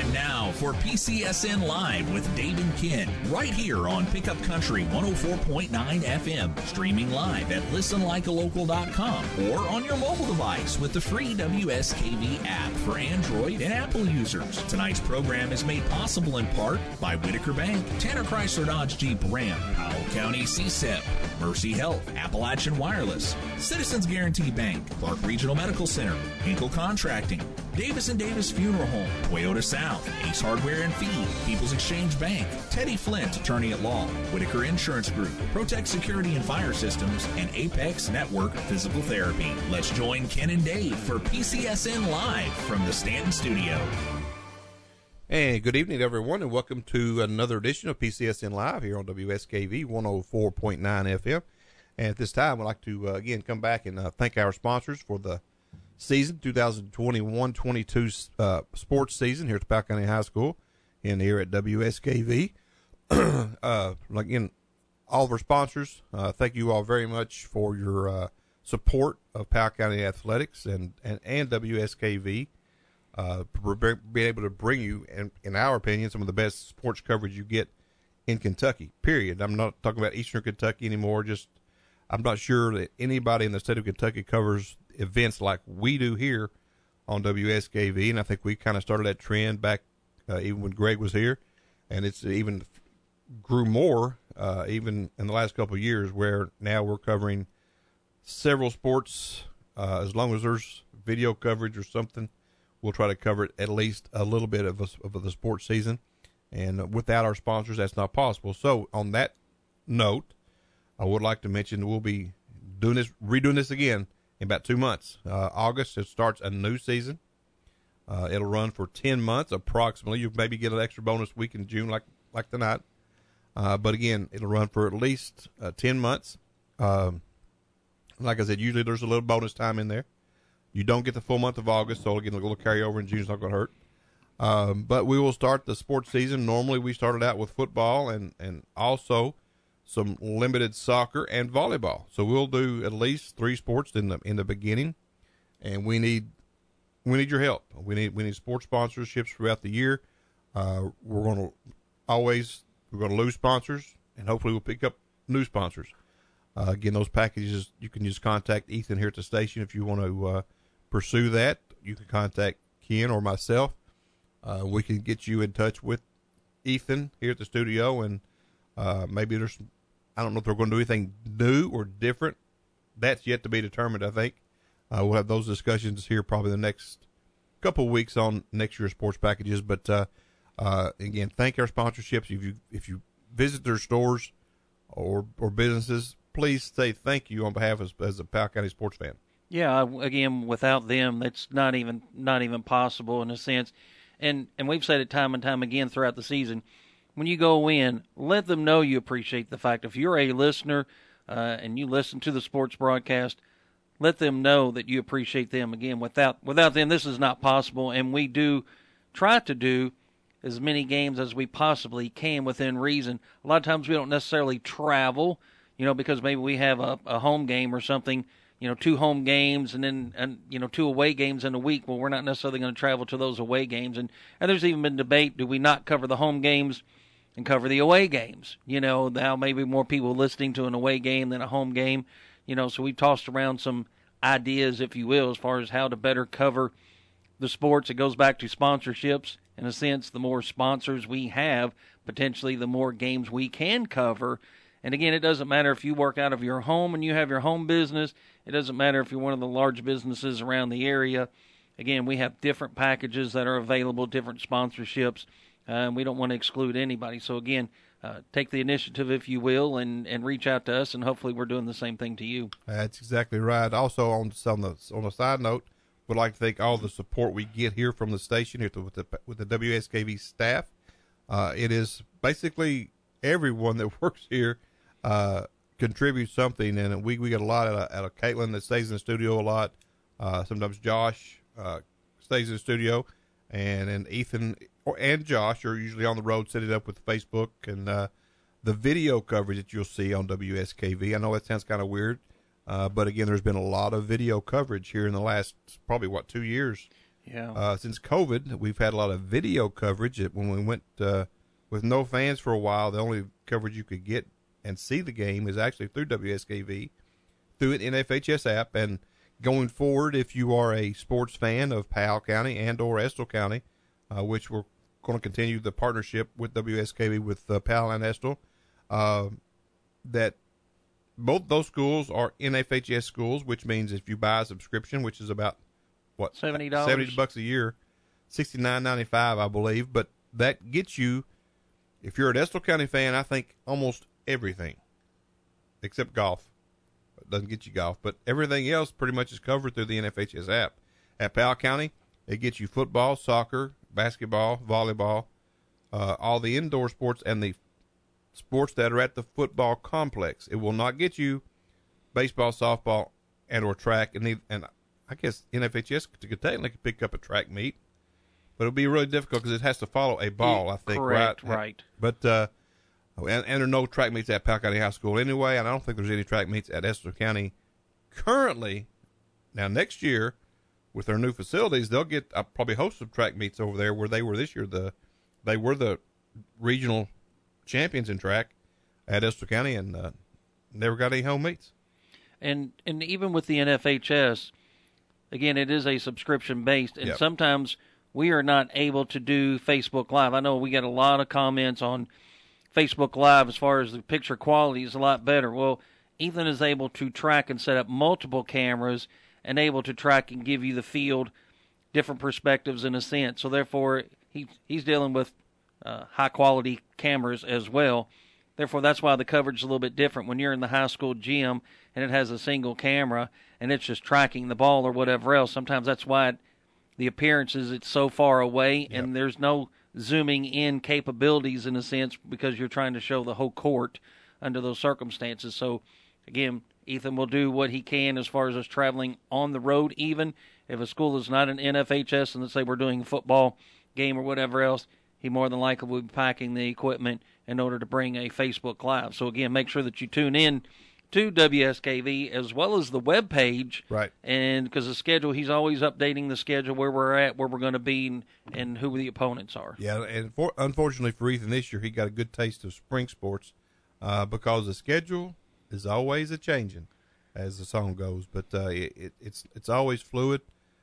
Time now for PCSN Live with Dave and Ken, right here on Pickup Country 104.9 FM, streaming live at listenlikealocal.com or on your mobile device with the free WSKV app for Android and Apple users. Tonight's program is made possible in part by Whitaker Bank, Tanner Chrysler Dodge Jeep Ram, Powell County CSEP, Mercy Health, Appalachian Wireless, Citizens Guarantee Bank, Clark Regional Medical Center, Hinkle Contracting, Davis & Davis Funeral Home, Toyota South, Ace Hardware and Feed, People's Exchange Bank, Teddy Flint, Attorney at Law, Whitaker Insurance Group, Protect Security and Fire Systems, and Apex Network Physical Therapy. Let's join Ken and Dave for PCSN Live from the Stanton Studio. Hey, good evening, everyone, and welcome to another edition of PCSN Live here on WSKV 104.9 FM. And at this time, I'd like to, again, come back and thank our sponsors for the season, 2021-22 sports season here at Powell County High School and here at WSKV. Again, all of our sponsors, thank you all very much for your support of Powell County Athletics and WSKV. For being able to bring you, in our opinion, some of the best sports coverage you get in Kentucky, period. I'm not talking about Eastern Kentucky anymore. I'm not sure that anybody in the state of Kentucky covers events like we do here on WSKV, and I think we kind of started that trend back even when Greg was here, and it's even grew more even in the last couple of years, where now we're covering several sports. As long as there's video coverage or something, we'll try to cover it at least a little bit of the sports season, and without our sponsors, that's not possible. So on that note, I would like to mention we'll be redoing this again in about 2 months. August, it starts a new season. It'll run for 10 months approximately. You'll maybe get an extra bonus week in June like tonight. But again, it'll run for at least 10 months. Like I said, usually there's a little bonus time in there. You don't get the full month of August, so again, a little carryover in June is not going to hurt. But we will start the sports season. Normally we started out with football and also some limited soccer and volleyball. So we'll do at least 3 sports in the beginning, and we need your help. We need sports sponsorships throughout the year. We're going to lose sponsors, and hopefully we'll pick up new sponsors. Again, those packages, you can just contact Ethan here at the station if you want to pursue that. You can contact Ken or myself. We can get you in touch with Ethan here at the studio, and maybe I don't know if they're going to do anything new or different. That's yet to be determined, I think. We'll have those discussions here probably the next couple of weeks on next year's sports packages. But again, thank our sponsorships. If you visit their stores or businesses, please say thank you on behalf as a Powell County sports fan. Yeah, again, without them, that's not even possible in a sense. And we've said it time and time again throughout the season. When you go in, let them know you appreciate the fact. If you're a listener and you listen to the sports broadcast, let them know that you appreciate them. Again, without them, this is not possible. And we do try to do as many games as we possibly can within reason. A lot of times we don't necessarily travel, because maybe we have a home game or something, 2 home games and then 2 away games in a week. Well, we're not necessarily going to travel to those away games. And there's even been debate, do we not cover the home games and cover the away games? Now maybe more people listening to an away game than a home game. So we've tossed around some ideas, if you will, as far as how to better cover the sports. It goes back to sponsorships. In a sense, the more sponsors we have, potentially the more games we can cover. And again, it doesn't matter if you work out of your home and you have your home business. It doesn't matter if you're one of the large businesses around the area. Again, we have different packages that are available, different sponsorships. We don't want to exclude anybody. So again, take the initiative, if you will, and reach out to us, and hopefully we're doing the same thing to you. That's exactly right. Also, on a side note, would like to thank all the support we get here from the station here with the WSKV staff. It is basically everyone that works here contributes something, and we get a lot out of Caitlin that stays in the studio a lot. Sometimes Josh stays in the studio, and then Ethan and Josh are usually on the road setting up with Facebook and the video coverage that you'll see on WSKV. I know that sounds kind of weird, but again, there's been a lot of video coverage here in the last probably 2 years. Yeah. Since COVID, we've had a lot of video coverage. When we went with no fans for a while, the only coverage you could get and see the game is actually through WSKV, through an NFHS app. And going forward, if you are a sports fan of Powell County and or Estill County, which we're going to continue the partnership with WSKV with Powell and Estill, that both those schools are NFHS schools, which means if you buy a subscription, which is about what, $70 $70 a year, $69.95, I believe. But that gets you, if you're an Estill County fan, I think almost everything except golf. It doesn't get you golf, but everything else pretty much is covered through the NFHS app. At Powell County, it gets you football, soccer, basketball, volleyball, all the indoor sports and the sports that are at the football complex. It will not get you baseball, softball, and or track. And I guess NFHS could technically pick up a track meet, but it'll be really difficult because it has to follow a ball, I think. Correct, right. But and there are no track meets at Powell County High School anyway, and I don't think there's any track meets at Estill County currently. Now, next year, with their new facilities, they'll get probably host some track meets over there where they were this year. They were the regional champions in track at Estill County and never got any home meets. And even with the NFHS, again, it is a subscription based, and sometimes we are not able to do Facebook Live. I know we get a lot of comments on Facebook Live as far as the picture quality is a lot better. Well, Ethan is able to track and set up multiple cameras and able to track and give you the field different perspectives in a sense. So therefore, he's dealing with high quality cameras as well. Therefore, that's why the coverage is a little bit different. When you're in the high school gym and it has a single camera and it's just tracking the ball or whatever else, sometimes that's why the appearance is it's so far away and there's no zooming in capabilities in a sense because you're trying to show the whole court under those circumstances. So, again, Ethan will do what he can as far as us traveling on the road. Even if a school is not an NFHS and let's say we're doing a football game or whatever else, he more than likely will be packing the equipment in order to bring a Facebook Live. So, again, make sure that you tune in to WSKV as well as the web page. Right. And because the schedule, he's always updating the schedule, where we're at, where we're going to be, and who the opponents are. Yeah, and unfortunately for Ethan this year, he got a good taste of spring sports because the schedule is always a changing, as the song goes. But it's always fluid.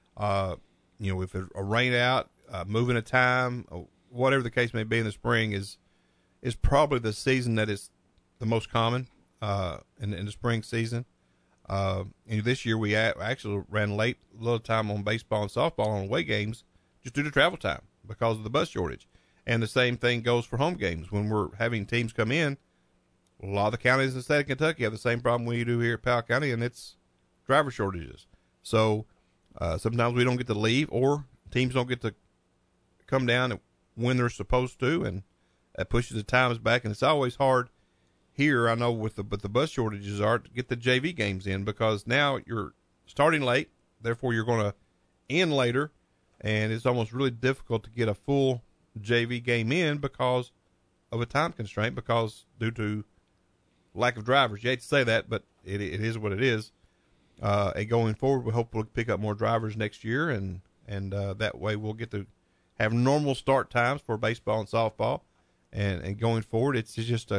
If it's a rain out, moving a time, whatever the case may be in the spring is probably the season that is the most common in the spring season. And this year we actually ran late a little time on baseball and softball on away games just due to travel time because of the bus shortage. And the same thing goes for home games. When we're having teams come in, a lot of the counties in the state of Kentucky have the same problem we do here at Powell County, and it's driver shortages. So sometimes we don't get to leave, or teams don't get to come down when they're supposed to, and that pushes the times back. And it's always hard here, I know, but the bus shortages are to get the JV games in because now you're starting late, therefore you're going to end later, and it's almost really difficult to get a full JV game in because of a time constraint, because due to lack of drivers. You hate to say that, but it is what it is. And going forward, we hope we'll pick up more drivers next year, and that way we'll get to have normal start times for baseball and softball. And going forward, it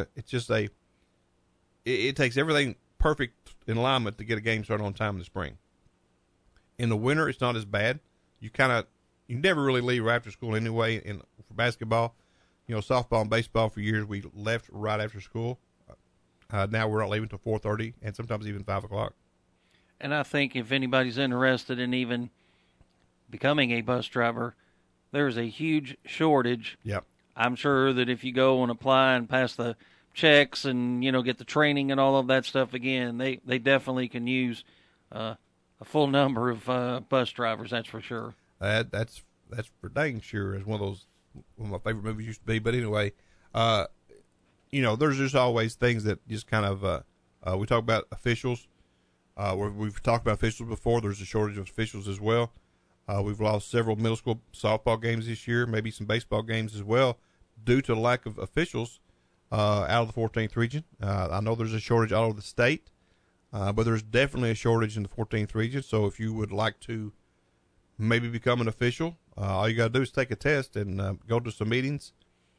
takes everything perfect in alignment to get a game started on time in the spring. In the winter, it's not as bad. You never really leave after school anyway. For basketball, softball and baseball for years we left right after school. Now we're not leaving until 4:30 and sometimes even 5 o'clock. And I think if anybody's interested in even becoming a bus driver, there's a huge shortage. Yep. I'm sure that if you go and apply and pass the checks and, get the training and all of that stuff again, they definitely can use a full number of bus drivers, that's for sure. That's for dang sure. Is one of my favorite movies used to be. But anyway, there's just always things that just kind of we talk about officials. We've talked about officials before. There's a shortage of officials as well. We've lost several middle school softball games this year, maybe some baseball games as well, due to the lack of officials out of the 14th region. I know there's a shortage all over the state, but there's definitely a shortage in the 14th region. So if you would like to maybe become an official. All you got to do is take a test and go to some meetings,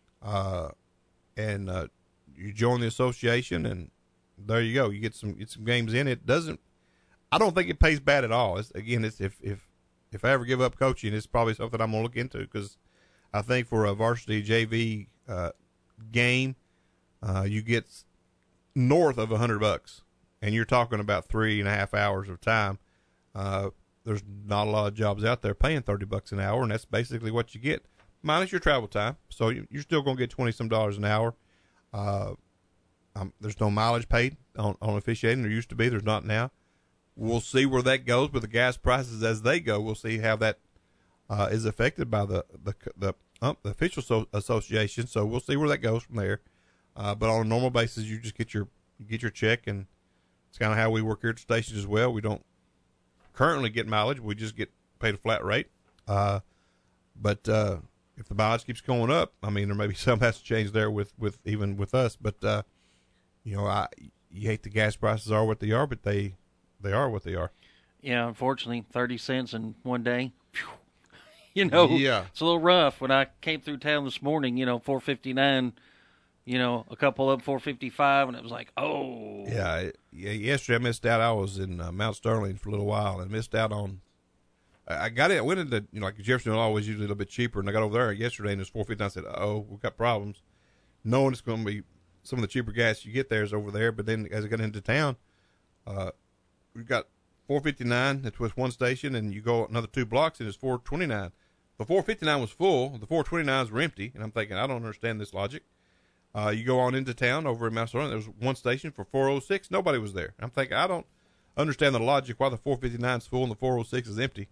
and you join the association, and there you go. You get some games in. I don't think it pays bad at all. It's if I ever give up coaching, it's probably something I'm gonna look into, because I think for a varsity JV game, you get north of $100, and you're talking about 3.5 hours of time. There's not a lot of jobs out there paying $30 an hour, and that's basically what you get, minus your travel time. So you're still going to get $20 some an hour. There's no mileage paid on officiating. There used to be. There's not now. We'll see where that goes with the gas prices as they go. We'll see how that is affected by the official association. So we'll see where that goes from there. But on a normal basis, you just get your check, and it's kind of how we work here at the station as well. We don't currently get mileage. We just get paid a flat rate. But if the mileage keeps going up, I mean, there may be something has to change there with even with us. But you hate the gas prices are what they are, but they are what they are. Yeah, unfortunately, 30 cents in one day. Yeah, it's a little rough. When I came through town this morning, $4.59. A couple up 4.55, and it was like, oh. Yeah. Yesterday I missed out. I was in Mount Sterling for a little while and missed out on. I went into like Jeffersonville, always usually a little bit cheaper, and I got over there yesterday and it was 4.59. I said, oh, we've got problems. Knowing it's going to be some of the cheaper gas you get there is over there, but then as I got into town, we've got 4.59. It's with one station, and you go another 2 blocks and it's 4.29. The 4.59 was full. The 4.29s were empty, and I'm thinking, I don't understand this logic. You go on into town over in Mount Sterling, there was one station for 4.06. Nobody was there. I'm thinking, I don't understand the logic why the 4.59 is full and the 4.06 is empty.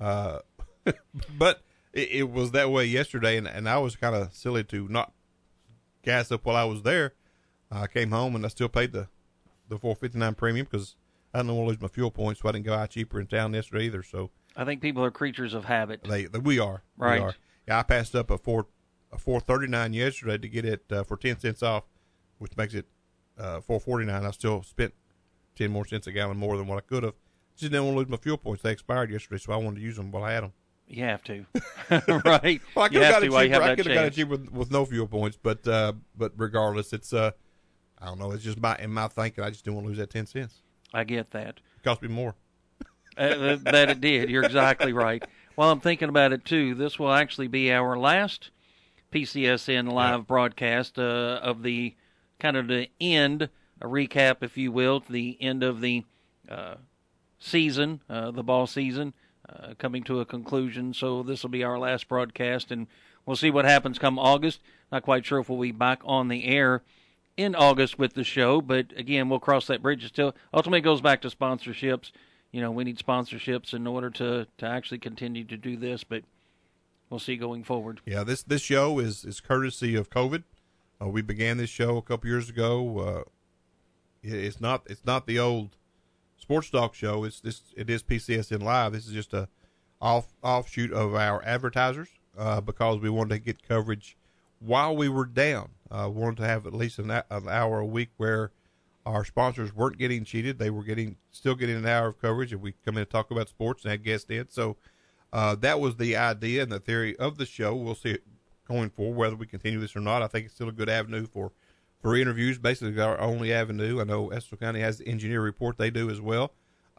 But it was that way yesterday, and I was kind of silly to not gas up while I was there. I came home, and I still paid the 4.59 premium because I didn't want to lose my fuel points, so I didn't go out cheaper in town yesterday either. So I think people are creatures of habit. We are. Right. We are. Yeah, I passed up a 4.39 yesterday to get it for 10 cents off, which makes it 4.49. I still spent 10 more cents a gallon more than what I could have. Just didn't want to lose my fuel points. They expired yesterday, so I wanted to use them while I had them. You have to, right? Well, I could have got it cheaper with no fuel points, but regardless, it's I don't know. It's just in my thinking, I just didn't want to lose that 10 cents. I get that. It cost me more. That it did. You're exactly right. While I'm thinking about it too, this will actually be our last PCSN live broadcast of the kind of the end, a recap, if you will, to the end of the season, the ball season, coming to a conclusion. So this will be our last broadcast, and we'll see what happens come August. Not quite sure if we'll be back on the air in August with the show, but again, we'll cross that bridge. Still, ultimately, it goes back to sponsorships. We need sponsorships in order to actually continue to do this, but we'll see going forward. Yeah, this show is courtesy of COVID. We began this show a couple years ago. It's not the old Sports Talk show. It is PCSN Live. This is just a offshoot of our advertisers because we wanted to get coverage while we were down. Wanted to have at least an hour a week where our sponsors weren't getting cheated. They were still getting an hour of coverage, and we come in and talk about sports and had guests in. So that was the idea and the theory of the show. We'll see it going forward, whether we continue this or not. I think it's still a good avenue for interviews, basically our only avenue. I know Estill County has the engineer report. They do as well,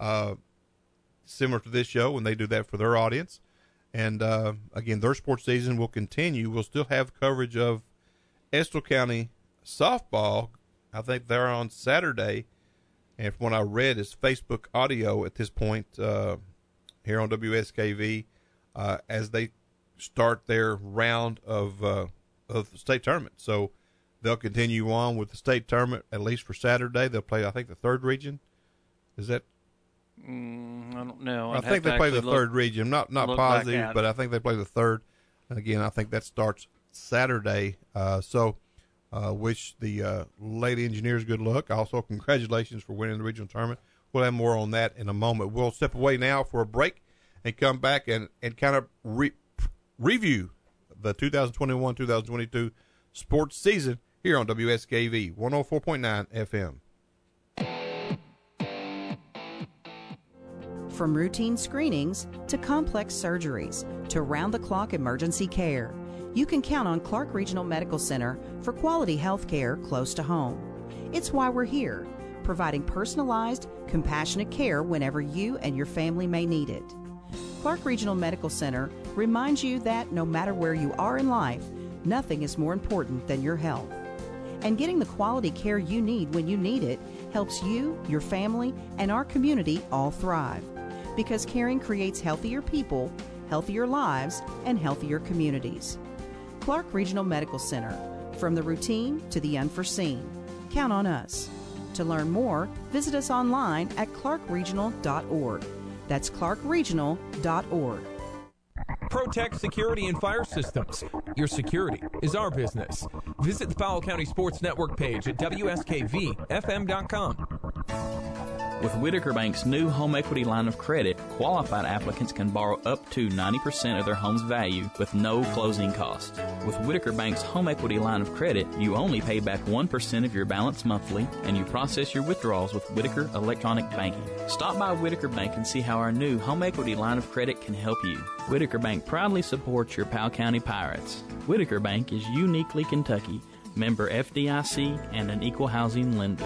similar to this show, and they do that for their audience. And, again, their sports season will continue. We'll still have coverage of Estill County softball. I think they're on Saturday. And from what I read, it's Facebook audio at this point here on WSKV as they start their round of the state tournament. So they'll continue on with the state tournament, at least for Saturday. They'll play, I think, the third region. Is that? I don't know. I think they play the third region. Not positive, but I think they play the third. And, again, I think that starts Saturday. So wish the lady engineers good luck. Also, congratulations for winning the regional tournament. We'll have more on that in a moment. We'll step away now for a break and come back and kind of review the 2021-2022 sports season here on WSKV 104.9 FM. From routine screenings to complex surgeries to round-the-clock emergency care, you can count on Clark Regional Medical Center for quality health care close to home. It's why we're here, providing personalized, compassionate care whenever you and your family may need it. Clark Regional Medical Center reminds you that no matter where you are in life, nothing is more important than your health. And getting the quality care you need when you need it helps you, your family, and our community all thrive. Because caring creates healthier people, healthier lives, and healthier communities. Clark Regional Medical Center, from the routine to the unforeseen. Count on us. To learn more, visit us online at clarkregional.org. That's clarkregional.org. Protect Security and Fire Systems. Your security is our business. Visit the Powell County Sports Network page at WSKVFM.com. With Whitaker Bank's new home equity line of credit, qualified applicants can borrow up to 90% of their home's value with no closing costs. With Whitaker Bank's home equity line of credit, you only pay back 1% of your balance monthly, and you process your withdrawals with Whitaker Electronic Banking. Stop by Whitaker Bank and see how our new home equity line of credit can help you. Whitaker Bank proudly supports your Powell County Pirates. Whitaker Bank is uniquely Kentucky, member FDIC, and an equal housing lender.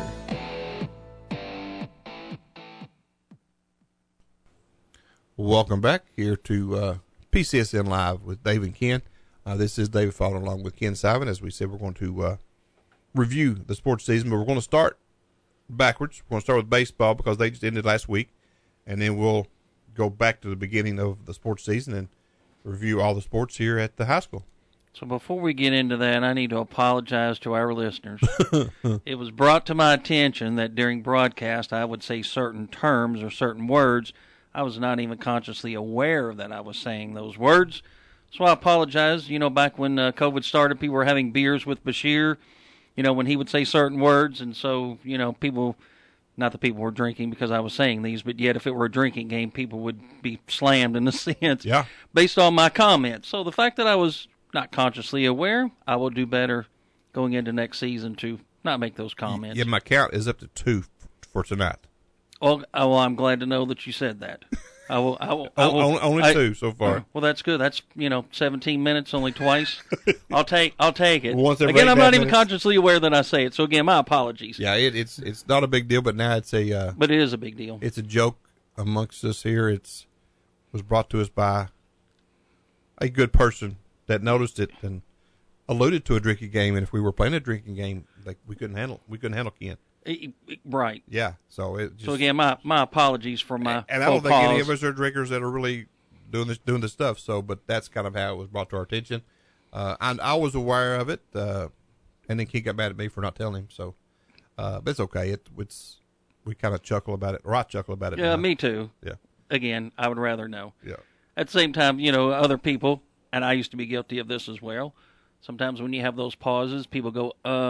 Welcome back here to PCSN Live with Dave and Ken. This is David following along with Ken Simon. As we said, we're going to review the sports season, but we're going to start backwards. We're going to start with baseball because they just ended last week, and then we'll go back to the beginning of the sports season and review all the sports here at the high school. So before we get into that, I need to apologize to our listeners. It was brought to my attention that during broadcast I would say certain terms or certain words. I was not even consciously aware that I was saying those words. So I apologize. You know, back when COVID started, people were having beers with Bashir, you know, when he would say certain words. And so, you know, people, not that people were drinking because I was saying these, but yet if it were a drinking game, people would be slammed in a sense based on my comments. So the fact that I was not consciously aware, I will do better going into next season to not make those comments. Yeah, my count is up to 2 for tonight. Well, I'm glad to know that you said that. I will. Only 2 so far. Well, that's good. That's 17 minutes, only twice. I'll take it. Once every again, I'm not even minutes. consciously aware that I say it. So again, my apologies. Yeah, it's not a big deal, but now it's a. But it is a big deal. It's a joke amongst us here. Was brought to us by a good person that noticed it and alluded to a drinking game. And if we were playing a drinking game, like we couldn't handle Ken. Right. Yeah. So again, my apologies for my. And I don't think any of us are drinkers that are really doing this stuff. So, but that's kind of how it was brought to our attention. And I was aware of it. And then Ken got mad at me for not telling him. So, but it's okay. It's we kind of chuckle about it, or I chuckle about it. Yeah, now. me too. Yeah. Again, I would rather know. Yeah. At the same time, other people, and I used to be guilty of this as well. Sometimes when you have those pauses, people go,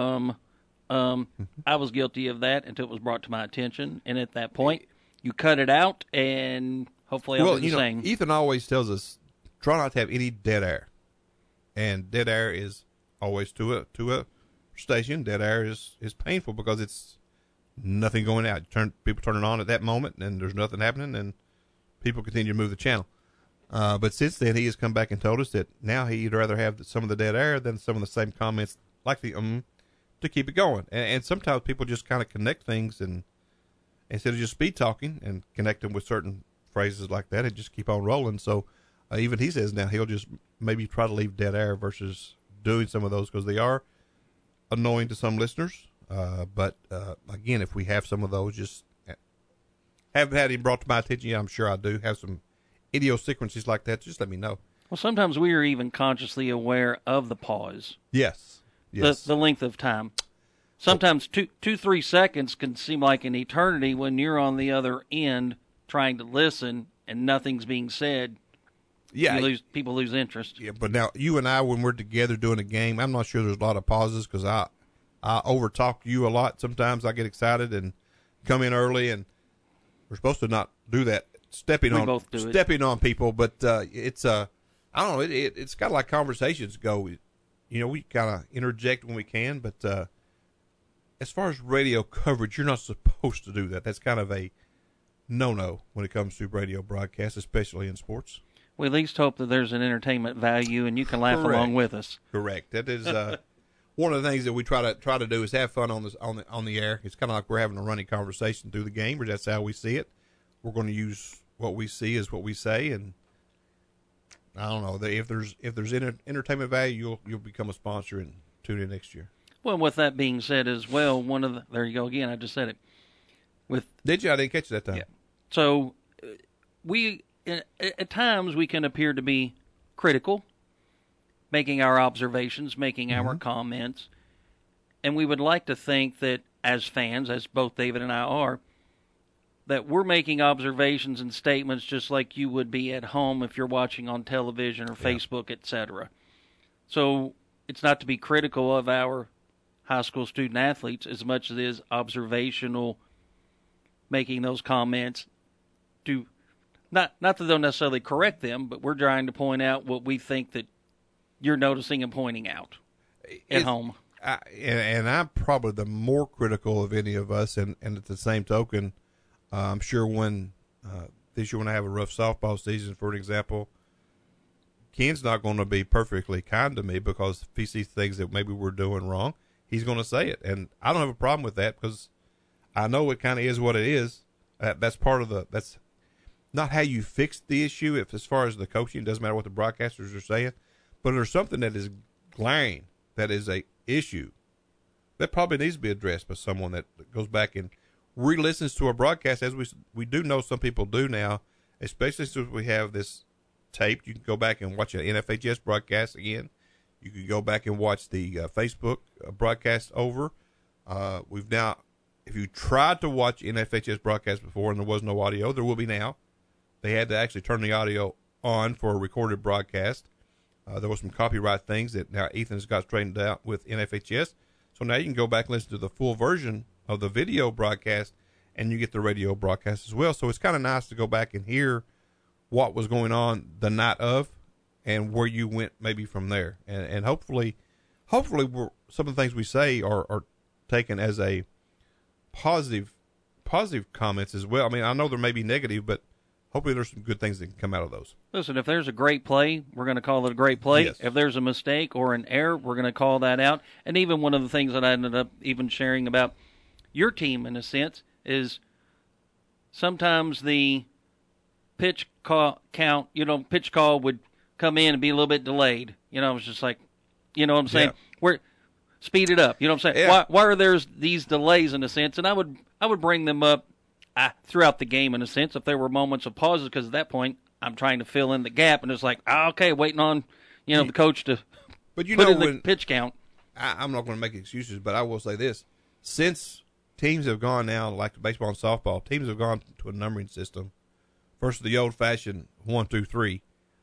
I was guilty of that until it was brought to my attention, and at that point, you cut it out, and hopefully I'll do the same. Ethan always tells us, try not to have any dead air, and dead air is always to a station. Dead air is painful because it's nothing going out. People turn it on at that moment, and there's nothing happening, and people continue to move the channel. But since then, he has come back and told us that now he'd rather have some of the dead air than some of the same comments like the to keep it going. And sometimes people just kind of connect things, and instead of just speed talking and connect them with certain phrases like that, and just keep on rolling. So even he says now he'll just maybe try to leave dead air versus doing some of those because they are annoying to some listeners. But again, if we have some of those, just haven't had him brought to my attention yet. I'm sure I do have some idiosyncrasies like that. Just let me know. Well, sometimes we are even consciously aware of the pause. Yes. The length of time. Sometimes 2-3 seconds can seem like an eternity when you're on the other end trying to listen and nothing's being said. Yeah. People lose interest. Yeah, but now you and I, when we're together doing a game, I'm not sure there's a lot of pauses because I overtalk you a lot. Sometimes I get excited and come in early, and we're supposed to not do that. Stepping on people, but it's I don't know. It's kind of like conversations go. We kind of interject when we can, but as far as radio coverage, you're not supposed to do that. That's kind of a no when it comes to radio broadcasts, especially in sports. We at least hope that there's an entertainment value, and you can laugh Correct. along with us. Correct. That is one of the things that we try to do is have fun on the air. It's kind of like we're having a running conversation through the game, or that's how we see it. We're going to use what we see as what we say, and I don't know if there's entertainment value, you'll become a sponsor and tune in next year. Well, with that being said as well, there you go again. I just said it. Did you? I didn't catch you that time. Yeah. So at times we can appear to be critical, making our observations, making our comments, and we would like to think that as fans, as both David and I are, that we're making observations and statements just like you would be at home if you're watching on television or Facebook, etc. So it's not to be critical of our high school student athletes as much as it is observational, making those comments to not that they'll necessarily correct them, but we're trying to point out what we think that you're noticing and pointing out at home. And I'm probably the more critical of any of us, and at the same token, I'm sure when this year when I have a rough softball season, for an example, Ken's not going to be perfectly kind to me because if he sees things that maybe we're doing wrong, he's going to say it. And I don't have a problem with that because I know it kind of is what it is. That's part of that's not how you fix the issue. If as far as the coaching, it doesn't matter what the broadcasters are saying, but there's something that is glaring, that is a issue that probably needs to be addressed by someone that goes back and re-listens to a broadcast, as we do know some people do now, especially since we have this taped. You can go back and watch an NFHS broadcast again. You can go back and watch the Facebook broadcast over. We've now, if you tried to watch NFHS broadcast before and there was no audio, there will be now. They had to actually turn the audio on for a recorded broadcast. There were some copyright things that now Ethan's got straightened out with NFHS. So now you can go back and listen to the full version of the video broadcast, and you get the radio broadcast as well. So it's kind of nice to go back and hear what was going on the night of and where you went maybe from there. And hopefully some of the things we say are taken as a positive comments as well. I mean, I know there may be negative, but hopefully there's some good things that can come out of those. Listen, if there's a great play, we're going to call it a great play. Yes. If there's a mistake or an error, we're going to call that out. And even one of the things that I ended up even sharing about your team, in a sense, is sometimes the pitch call would come in and be a little bit delayed. You know, it's just like, you know what I'm saying? Yeah. Speed it up. You know what I'm saying? Yeah. Why are there these delays, in a sense? And I would bring them up throughout the game, in a sense, if there were moments of pauses, because at that point I'm trying to fill in the gap, and it's like, okay, waiting on the coach to put in the pitch count. I'm not going to make excuses, but I will say this: since teams have gone now, like baseball and softball, teams have gone to a numbering system versus the old-fashioned 1, 2, 3,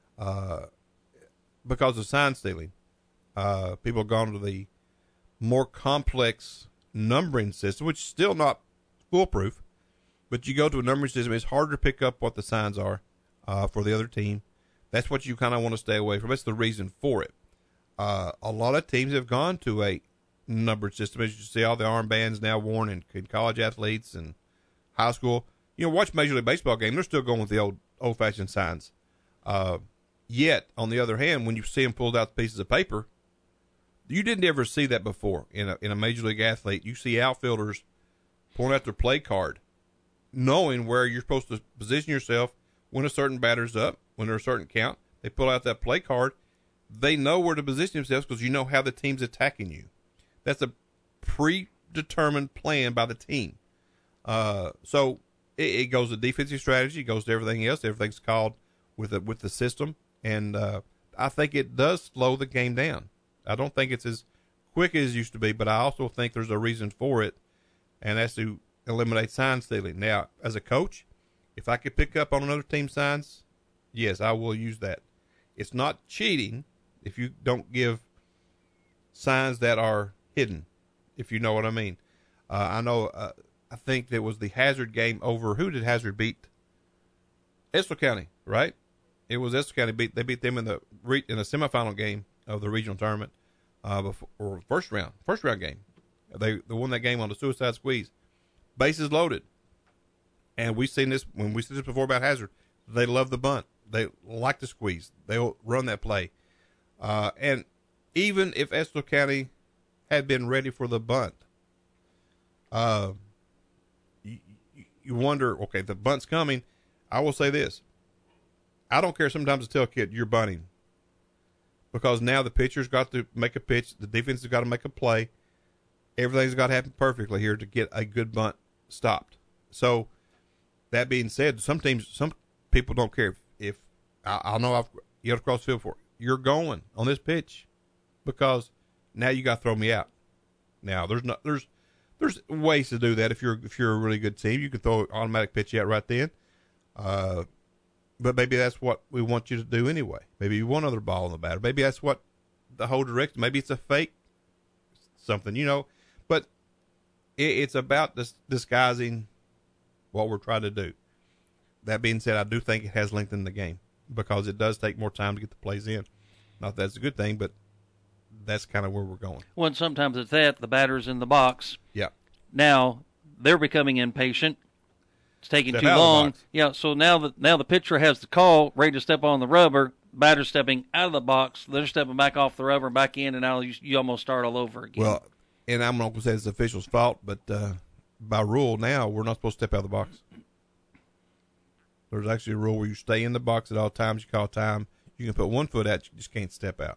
because of sign stealing. People have gone to the more complex numbering system, which is still not foolproof. But you go to a numbering system, it's harder to pick up what the signs are for the other team. That's what you kind of want to stay away from. That's the reason for it. A lot of teams have gone to a numbered system. As you see all the armbands now worn in college athletes and high school. You know, watch Major League Baseball game, they're still going with the old-fashioned signs. Yet, on the other hand, when you see them pulled out the pieces of paper, you didn't ever see that before in a Major League athlete. You see outfielders pulling out their play card, knowing where you're supposed to position yourself when a certain batter's up, when there's a certain count. They pull out that play card. They know where to position themselves because you know how the team's attacking you. That's a predetermined plan by the team. So it goes to defensive strategy. It goes to everything else. Everything's called with the system. And I think it does slow the game down. I don't think it's as quick as it used to be, but I also think there's a reason for it, and that's to eliminate sign stealing. Now, as a coach, if I could pick up on another team's signs, yes, I will use that. It's not cheating if you don't give signs that are hidden, if you know what I mean. I know, I think there was the Hazard game over, who did Hazard beat? Estill County, right? It was Estill County they beat them in the semifinal game of the regional tournament, or first round game. They won that game on the suicide squeeze. Bases loaded. And we've seen this when we said this before about Hazard. They love the bunt. They like to squeeze. They'll run that play. And even if Estill County had been ready for the bunt, you wonder, okay, the bunt's coming. I will say this. I don't care sometimes to tell a kid you're bunting, because now the pitcher's got to make a pitch. The defense has got to make a play. Everything's got to happen perfectly here to get a good bunt stopped. So that being said, some people don't care if I know I've yelled across the field for it. You're going on this pitch because now you got to throw me out. Now there's ways to do that. If you're a really good team, you can throw an automatic pitch out right then. But maybe that's what we want you to do anyway. Maybe you want another ball in the batter. Maybe that's what the whole direction. Maybe it's a fake something, But it's about disguising what we're trying to do. That being said, I do think it has lengthened the game because it does take more time to get the plays in. Not that that's a good thing, but that's kind of where we're going. Well, and sometimes it's that the batter's in the box. Yeah. Now they're becoming impatient. It's taking Step too out of the long. box. Yeah. So now the pitcher has the call, ready to step on the rubber. Batter's stepping out of the box. They're stepping back off the rubber and back in, and now you almost start all over again. Well, and I'm not going to say it's the official's fault, but by rule now we're not supposed to step out of the box. There's actually a rule where you stay in the box at all times. You call time. You can put 1 foot out. You just can't step out.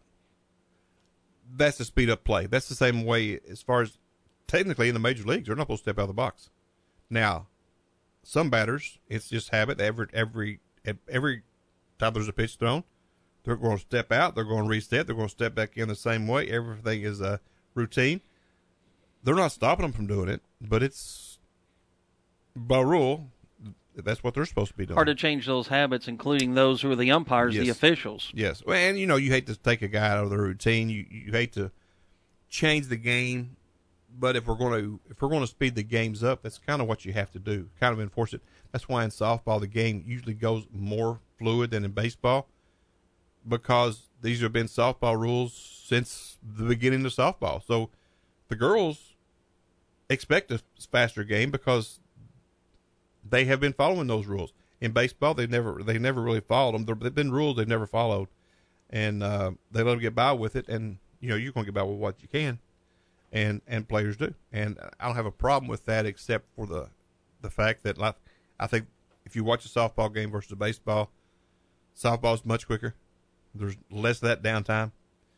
That's the speed up play. That's the same way as far as technically in the major leagues. They're not supposed to step out of the box. Now, some batters, it's just habit. Every time there's a pitch thrown, they're going to step out. They're going to reset. They're going to step back in the same way. Everything is a routine. They're not stopping them from doing it, but it's by rule. That's what they're supposed to be doing. Hard to change those habits, including those who are the umpires, Yes. the officials. Yes, and you hate to take a guy out of the routine. You hate to change the game, but if we're going to speed the games up, that's kind of what you have to do. Kind of enforce it. That's why in softball the game usually goes more fluid than in baseball, because these have been softball rules since the beginning of softball. So the girls expect a faster game because they have been following those rules. In baseball, they never really followed them. They've been rules they've never followed, and they let them get by with it. And you're going to get by with what you can, and players do. And I don't have a problem with that, except for the fact that I think if you watch a softball game versus a baseball, softball is much quicker. There's less of that downtime,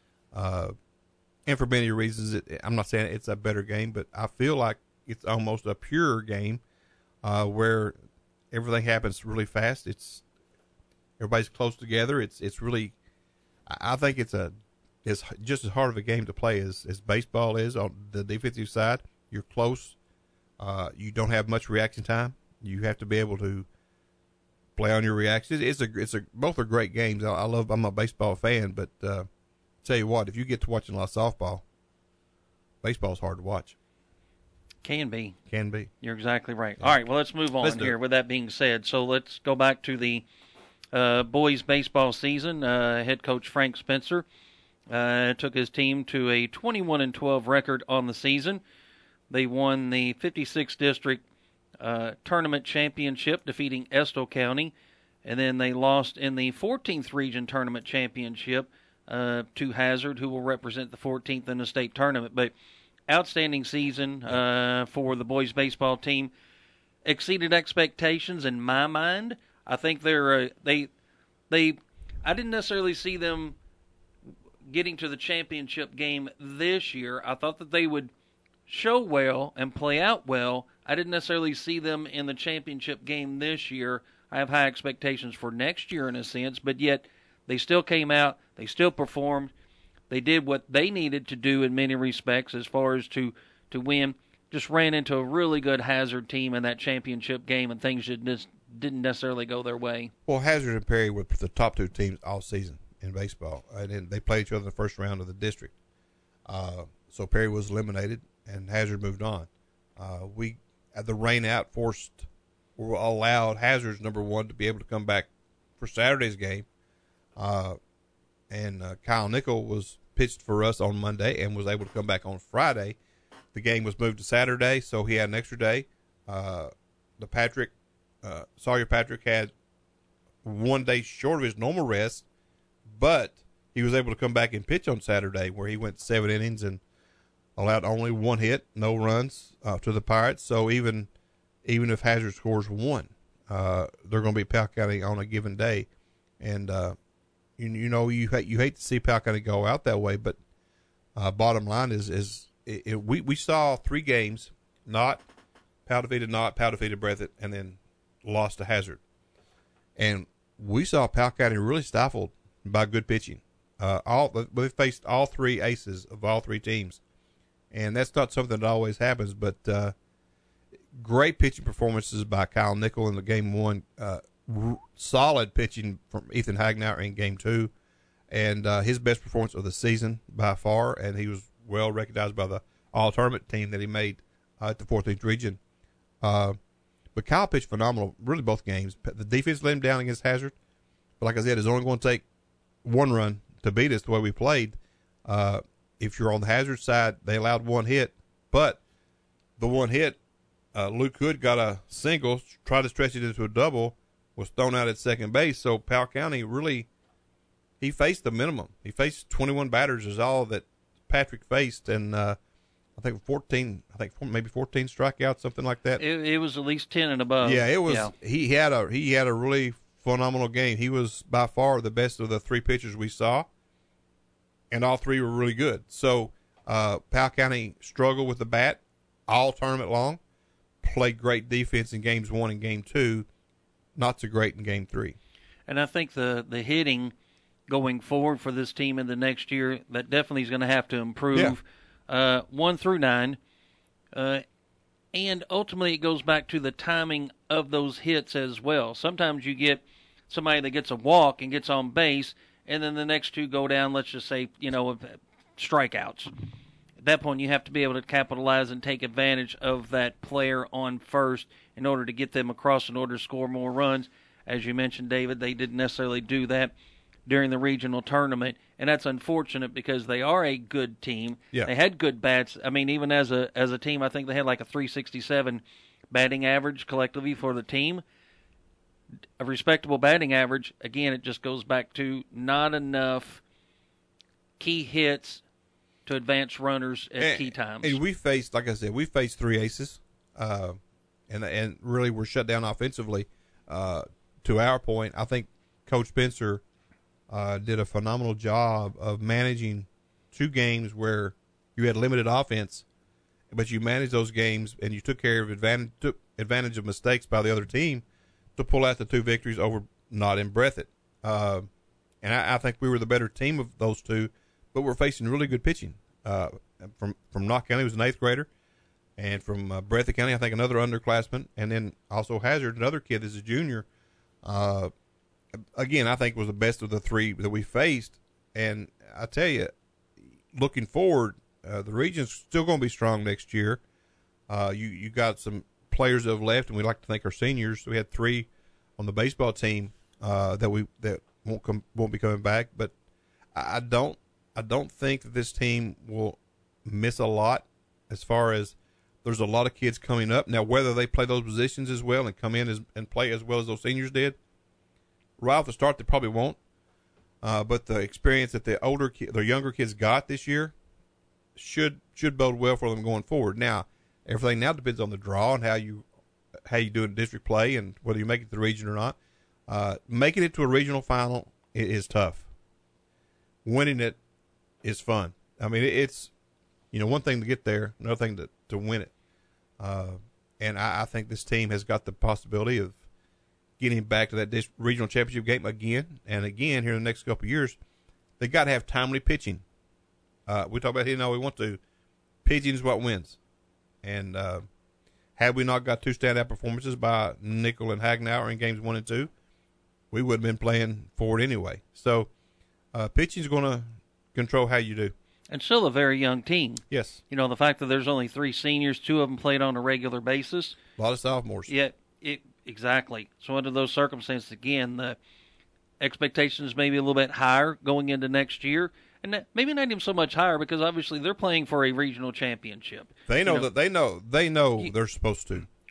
and for many reasons, I'm not saying it's a better game, but I feel like it's almost a purer game. Where everything happens really fast. Everybody's close together. It's really, I think it's just as hard of a game to play as baseball is on the defensive side. You're close. You don't have much reaction time. You have to be able to play on your reactions. Both are great games. I'm a baseball fan, but tell you what, if you get to watching a lot of softball, baseball's hard to watch. Can be. You're exactly right. Yeah. All right, well, let's move on here. With that being said, so let's go back to the boys baseball season. Head coach Frank Spencer took his team to a 21-12 record on the season. They won the 56th District Tournament Championship, defeating Estill County, and then they lost in the 14th Region Tournament Championship to Hazard, who will represent the 14th in the state tournament. But outstanding season for the boys baseball team. Exceeded expectations in my mind. I think I didn't necessarily see them getting to the championship game this year. I thought that they would show well and play out well. I didn't necessarily see them in the championship game this year. I have high expectations for next year in a sense, but yet they still came out. They still performed. They did what they needed to do in many respects as far as to win. Just ran into a really good Hazard team in that championship game, and things just didn't necessarily go their way. Well, Hazard and Perry were the top two teams all season in baseball, and then they played each other in the first round of the district. So Perry was eliminated, and Hazard moved on. The rain out allowed Hazard's number one to be able to come back for Saturday's game. And Kyle Nickel was pitched for us on Monday and was able to come back on Friday. The game was moved to Saturday, so he had an extra day. The Patrick Sawyer Patrick had 1 day short of his normal rest, but he was able to come back and pitch on Saturday, where he went 7 innings and allowed only 1 hit, no runs to the Pirates. So even if Hazard scores 1, they're going to be Powell County on a given day, and you hate to see Powell County go out that way, but bottom line is we saw 3 games, Powell defeated Breathitt, and then lost to Hazard, and we saw Powell County really stifled by good pitching. They faced all 3 aces of all 3 teams, and that's not something that always happens. But great pitching performances by Kyle Nickel in the game 1. Solid pitching from Ethan Hagnauer in game 2, and his best performance of the season by far. And he was well recognized by the all-tournament team that he made at the 14th region. But Kyle pitched phenomenal, really both games. The defense let him down against Hazard, but like I said, it's only going to take 1 run to beat us the way we played. If you're on the Hazard side, they allowed 1 hit, but the 1 hit, Luke Hood got a single, tried to stretch it into a double, was thrown out at second base. So Powell County he faced the minimum. He faced 21 batters is all that Patrick faced, and maybe 14 strikeouts, something like that. It was at least 10 and above. Yeah, it was. Yeah. He had a really phenomenal game. He was by far the best of the 3 pitchers we saw, and all 3 were really good. So Powell County struggled with the bat all tournament long, played great defense in games 1 and game 2, not so great in game 3. And I think the hitting going forward for this team in the next year, that definitely is going to have to improve. Yeah. 1 through 9. And ultimately it goes back to the timing of those hits as well. Sometimes you get somebody that gets a walk and gets on base, and then the next 2 go down, let's just say, strikeouts. At that point, you have to be able to capitalize and take advantage of that player on first in order to get them across in order to score more runs. As you mentioned, David, they didn't necessarily do that during the regional tournament, and that's unfortunate because they are a good team. Yeah. They had good bats. I mean, even as a team, I think they had like a 367 batting average collectively for the team. A respectable batting average. Again, it just goes back to not enough key hits to advance runners at key times. And we faced, like I said, 3 aces, and really were shut down offensively. To our point, I think Coach Spencer did a phenomenal job of managing 2 games where you had limited offense, but you managed those games and you took advantage of mistakes by the other team to pull out the 2 victories over Knott and Breathitt. And I think we were the better team of those 2, but we're facing really good pitching. From Knott County, was an 8th grader, and from Breathitt County, I think another underclassman, and then also Hazard, another kid that's a junior. Again, I think was the best of the 3 that we faced. And I tell you, looking forward, the region's still going to be strong next year. You got some players that have left, and we like to thank our seniors. We had 3 on the baseball team that won't be coming back. But I don't think that this team will miss a lot as far as there's a lot of kids coming up. Now, whether they play those positions as well and come in and play as well as those seniors did, right off the start, they probably won't. But the experience that the younger kids got this year should bode well for them going forward. Now, everything now depends on the draw and how you do in district play and whether you make it to the region or not. Making it to a regional final is tough. Winning it is fun. I mean, it's one thing to get there, another thing to win it. And I think this team has got the possibility of getting back to that regional championship game again and again here in the next couple of years. They got to have timely pitching. We talk about hitting all we want to. Pitching is what wins. And had we not got 2 standout performances by Nickel and Hagnauer in games 1 and 2, we would have been playing forward anyway. So pitching is going to control how you do. And still a very young team. Yes. The fact that there's only 3 seniors, 2 of them played on a regular basis. A lot of sophomores. Yeah, exactly. So under those circumstances, again, the expectations may be a little bit higher going into next year. And maybe not even so much higher because obviously they're playing for a regional championship. They know that they know they're supposed to.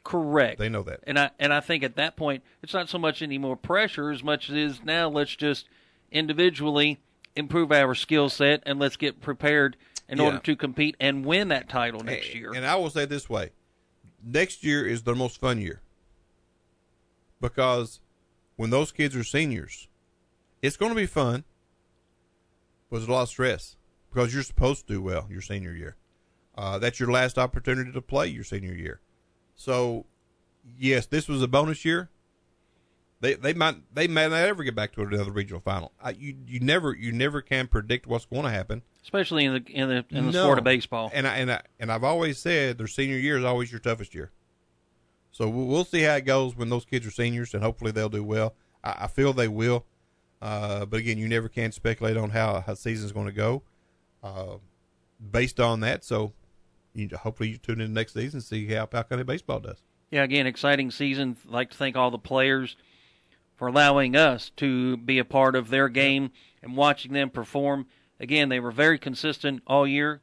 Correct. They know that. And I think at that point, it's not so much any more pressure as much as it is now let's just individually improve our skill set and let's get prepared in order to compete and win that title next year. And I will say this way. Next year is the most fun year. Because when those kids are seniors, it's going to be fun, but there's a lot of stress because you're supposed to do well your senior year. That's your last opportunity to play your senior year. So, yes, this was a bonus year. They might not ever get back to another regional final. You never can predict what's going to happen, especially in the sport of baseball. And I've always said their senior year is always your toughest year. So we'll see how it goes when those kids are seniors, and hopefully they'll do well. I feel they will. But again, you never can speculate on how the season's going to go based on that. So hopefully you tune in next season and see how Powell County baseball does. Yeah, again, exciting season. I'd like to thank all the players for allowing us to be a part of their game and watching them perform. Again, they were very consistent all year,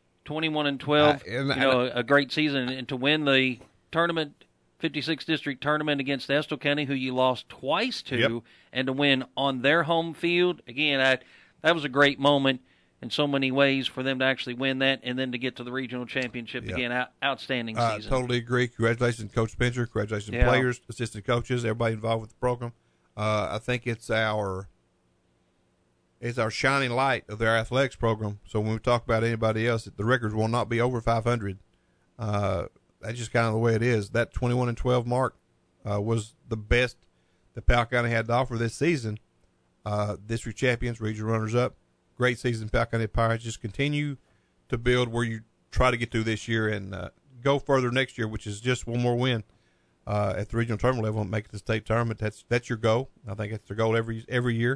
21-12. A great season, and to win the tournament, 56th District Tournament against Estill County, who you lost twice to, and to win on their home field. Again, that was a great moment in so many ways for them to actually win that and then to get to the regional championship again. Outstanding season. Totally agree. Congratulations, Coach Spencer. Congratulations, players, assistant coaches, everybody involved with the program. I think it's our shining light of their athletics program. So when we talk about anybody else, the records will not be over 500. That's just kind of the way it is. That 21-12 mark was the best that Powell County had to offer this season. District champions, regional runners-up. Great season, Powell County Pirates. Just continue to build where you try to get to this year and go further next year, which is just one more win at the regional tournament level and make it to the state tournament. That's your goal. I think that's the goal every year.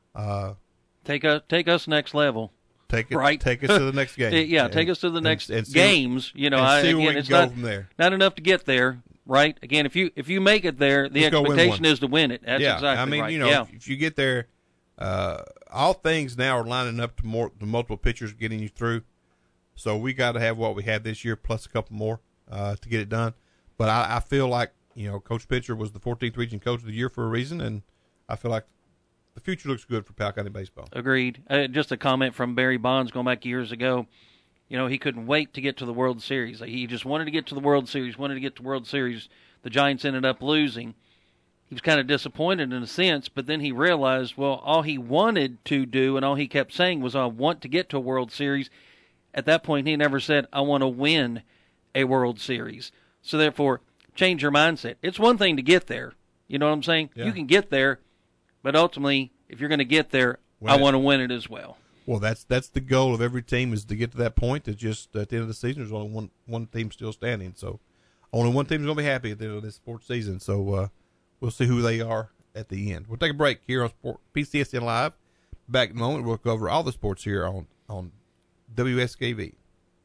Take us next level. Take us to the next game. Take us to the next games. See where we can go from there. Not enough to get there, right? Again, if you make it there, the expectation is to win it. That's exactly right. If you get there, all things now are lining up to multiple pitchers getting you through. So we got to have what we had this year plus a couple more to get it done. But I feel like Coach Pitcher was the 14th Region Coach of the Year for a reason, and I feel like the future looks good for Powell County baseball. Agreed. Just a comment from Barry Bonds going back years ago. He couldn't wait to get to the World Series. He just wanted to get to the World Series, The Giants ended up losing. He was kind of disappointed in a sense, but then he realized, all he wanted to do and all he kept saying was, I want to get to a World Series. At that point, he never said, I want to win a World Series. So therefore, change your mindset. It's one thing to get there. You know what I'm saying? Yeah. You can get there. But ultimately, if you're going to get there, I want to win it as well. Well, that's the goal of every team is to get to that point. It's just at the end of the season, there's only one team still standing. So only one team is going to be happy at the end of this sports season. So we'll see who they are at the end. We'll take a break here on PCSN Live. Back in a moment, we'll cover all the sports here on WSKV.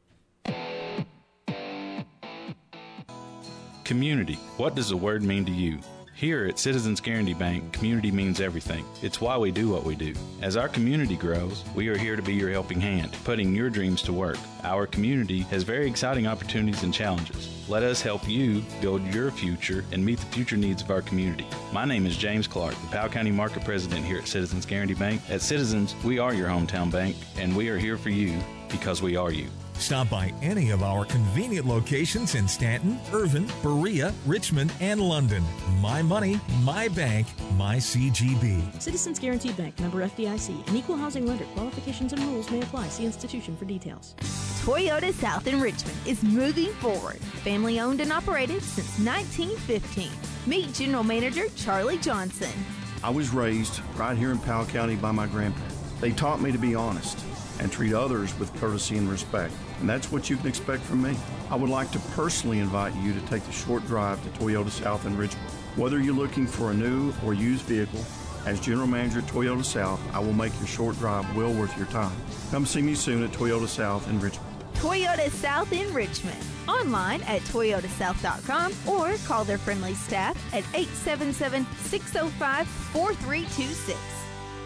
Community. What does the word mean to you? Here at Citizens Guarantee Bank, community means everything. It's why we do what we do. As our community grows, we are here to be your helping hand, putting your dreams to work. Our community has very exciting opportunities and challenges. Let us help you build your future and meet the future needs of our community. My name is James Clark, the Powell County Market President here at Citizens Guarantee Bank. At Citizens, we are your hometown bank, and we are here for you because we are you. Stop by any of our convenient locations in Stanton, Irvin, Berea, Richmond, and London. My money, my bank, my CGB. Citizens Guaranteed Bank, member FDIC. An equal housing lender. Qualifications and rules may apply. See institution for details. Toyota South in Richmond is moving forward. Family owned and operated since 1915. Meet General Manager Charlie Johnson. I was raised right here in Powell County by my grandparents. They taught me to be honest and treat others with courtesy and respect. And that's what you can expect from me. I would like to personally invite you to take the short drive to Toyota South in Richmond. Whether you're looking for a new or used vehicle, as General Manager at Toyota South, I will make your short drive well worth your time. Come see me soon at Toyota South in Richmond. Toyota South in Richmond. Online at toyotasouth.com or call their friendly staff at 877-605-4326.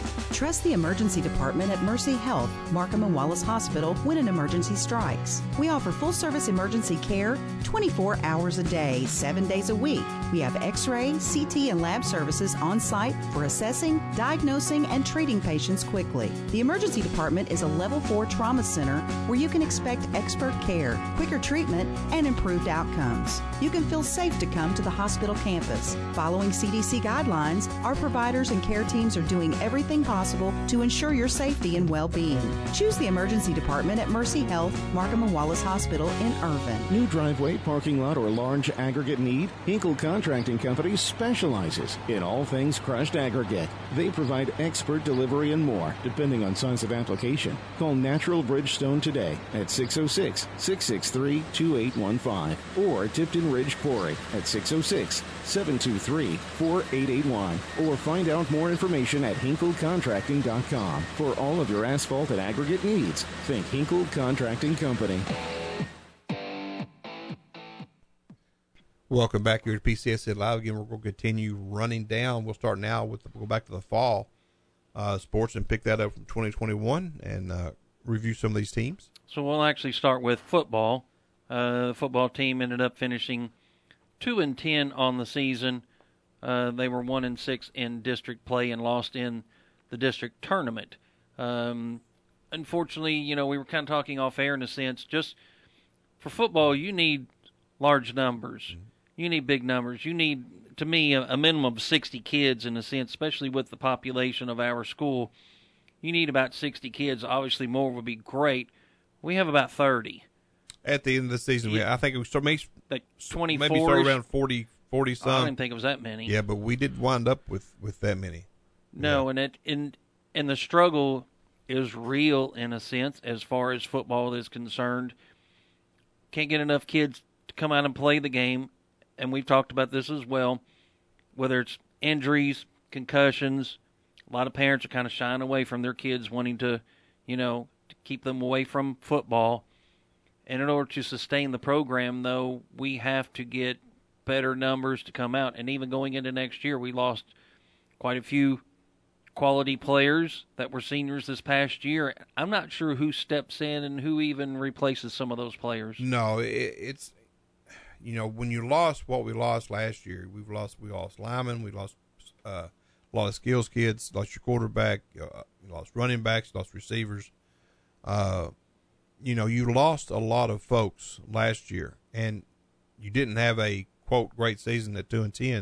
Trust the emergency department at Mercy Health, Markham and Wallace Hospital when an emergency strikes. We offer full-service emergency care 24 hours a day, 7 days a week. We have X-ray, CT, and lab services on site for assessing, diagnosing, and treating patients quickly. The emergency department is a level 4 trauma center where you can expect expert care, quicker treatment, and improved outcomes. You can feel safe to come to the hospital campus. Following CDC guidelines, our providers and care teams are doing everything possible to ensure your safety and well-being. Choose the emergency department at Mercy Health, Markham and Wallace Hospital in Irvin. New driveway, parking lot, or large aggregate need? Hinkle Contracting Company specializes in all things crushed aggregate. They provide expert delivery and more, depending on size of application. Call Natural Bridgestone today at 606-663-2815 or Tipton Ridge Quarry at 606-723-4881 or find out more information at hinklecontracting.com. For all of your asphalt and aggregate needs, think Hinkle Contracting Company. Welcome back here to PCSN Live. Again, we're going to continue running down. We'll start now we'll go back to the fall sports and pick that up from 2021 and review some of these teams. So we'll actually start with football. The football team ended up finishing 2-10 on the season. They were 1-6 in district play and lost in the district tournament. Unfortunately, we were kind of talking off air in a sense. Just for football, you need large numbers. You need big numbers. You need, to me, a minimum of 60 kids in a sense, especially with the population of our school. You need about 60 kids. Obviously, more would be great. We have about 30. At the end of the season, I think it was like 24. Maybe started around 40 some. I didn't think it was that many. Yeah, but we did wind up with that many. No, yeah. And the struggle is real in a sense as far as football is concerned. Can't get enough kids to come out and play the game, and we've talked about this as well, whether it's injuries, concussions. A lot of parents are kind of shying away from their kids, wanting to, to keep them away from football. And in order to sustain the program, though, we have to get better numbers to come out. And even going into next year, we lost quite a few quality players that were seniors this past year. I'm not sure who steps in and who even replaces some of those players. No, it's when you lost what we lost last year, we lost linemen, we lost a lot of skills kids, lost your quarterback, you lost running backs, lost receivers. You lost a lot of folks last year, and you didn't have a quote great season at 2-10.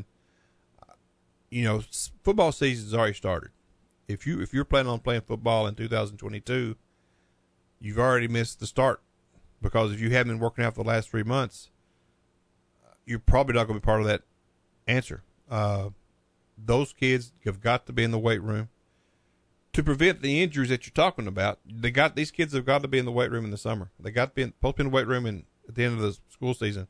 Football season's already started. If you're planning on playing football in 2022, you've already missed the start, because if you haven't been working out for the last 3 months, you're probably not going to be part of that answer. Those kids have got to be in the weight room to prevent the injuries that you're talking about. These kids have got to be in the weight room in the summer. They got to be supposed to be in the weight room at the end of the school season.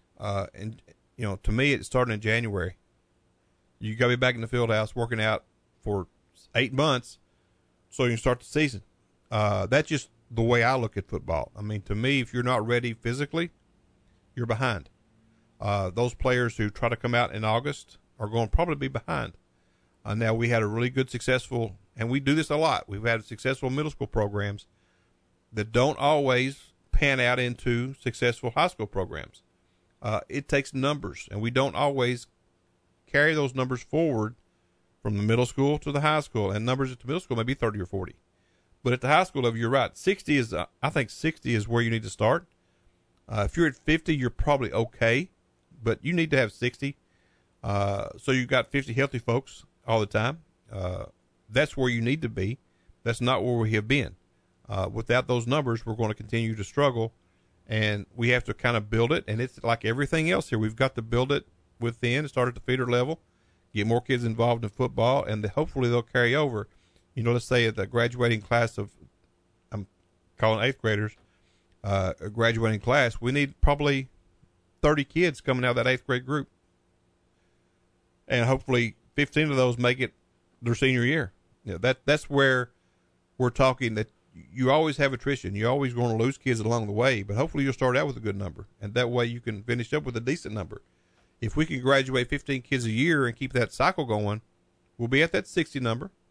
To me, it started in January. You got to be back in the field house working out for 8 months so you can start the season. That's just the way I look at football. I mean, to me, if you're not ready physically, you're behind. Those players who try to come out in August are going to probably be behind. Now, we had a really good, successful, and we do this a lot. We've had successful middle school programs that don't always pan out into successful high school programs. It takes numbers, and we don't always carry those numbers forward from the middle school to the high school. And numbers at the middle school may be 30 or 40. But at the high school level, you're right. 60 is, I think 60 is where you need to start. If you're at 50, you're probably okay, but you need to have 60. So you've got 50 healthy folks all the time. That's where you need to be. That's not where we have been. Without those numbers, we're going to continue to struggle, and we have to kind of build it. And it's like everything else here. We've got to build it within, start at the feeder level, get more kids involved in football, and hopefully they'll carry over. Let's say at the graduating class of, I'm calling 8th graders, a graduating class, we need probably 30 kids coming out of that 8th grade group. And hopefully 15 of those make it their senior year. That's where we're talking that you always have attrition. You're always going to lose kids along the way, but hopefully you'll start out with a good number, and that way you can finish up with a decent number. If we can graduate 15 kids a year and keep that cycle going, we'll be at that 60 number.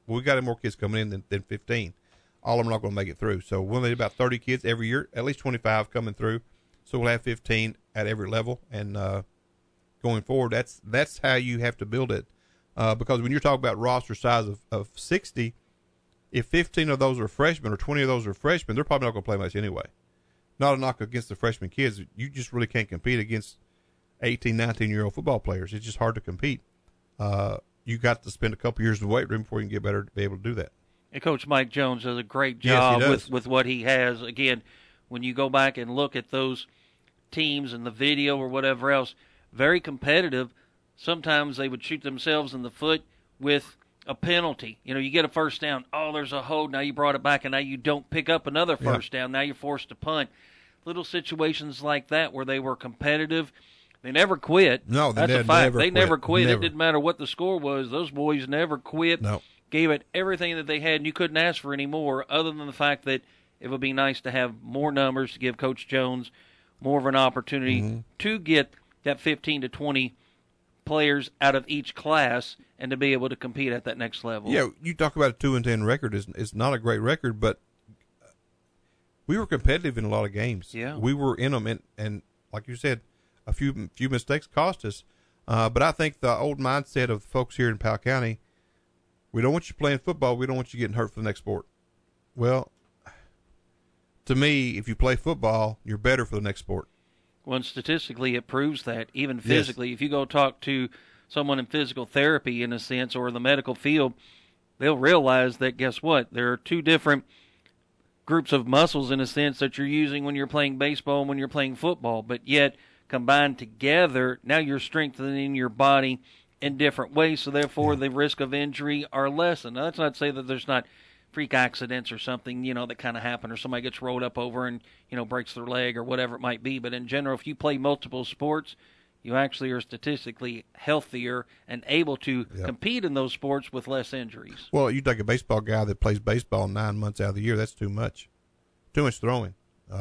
Well, we got more kids coming in than 15. All of them are not going to make it through. So we'll need about 30 kids every year, at least 25 coming through. So we'll have 15 at every level. And going forward, that's how you have to build it. Because when you're talking about roster size of 60, if 15 of those are freshmen or 20 of those are freshmen, they're probably not going to play much anyway. Not a knock against the freshman kids. You just really can't compete against 18, 19-year-old football players. It's just hard to compete. You got to spend a couple years in the weight room before you can get better to be able to do that. And Coach Mike Jones does a great job yes, with what he has. Again, when you go back and look at those teams and the video or whatever else, very competitive. Sometimes they would shoot themselves in the foot with a penalty. You know, you get a first down. Oh, there's a hold. Now you brought it back, and now you don't pick up another first down. Now you're forced to punt. Little situations like that where they were competitive. They never quit. No, that's a fact. They never quit. Never. It didn't matter what the score was. Those boys never quit. No. Gave it everything that they had, and you couldn't ask for any more other than the fact that it would be nice to have more numbers to give Coach Jones more of an opportunity to get that 15 to 20 players out of each class and to be able to compete at that next level. Yeah, you talk about a 2-10 record. It's not a great record, but we were competitive in a lot of games. Yeah. We were in them, and like you said, a few mistakes cost us. But I think the old mindset of the folks here in Powell County, we don't want you playing football. We don't want you getting hurt for the next sport. Well, to me, if you play football, you're better for the next sport. Well, and statistically, it proves that. Even physically, if you go talk to someone in physical therapy, in a sense, or in the medical field, they'll realize that, guess what? There are two different groups of muscles, in a sense, that you're using when you're playing baseball and when you're playing football. But yet, combined together, now you're strengthening your body in different ways, so therefore the risk of injury are lessened. Now, that's not to say that there's not freak accidents or something, that kind of happen, or somebody gets rolled up over and, breaks their leg or whatever it might be. But in general, if you play multiple sports, you actually are statistically healthier and able to compete in those sports with less injuries. Well, you take a baseball guy that plays baseball 9 months out of the year, that's too much. Too much throwing.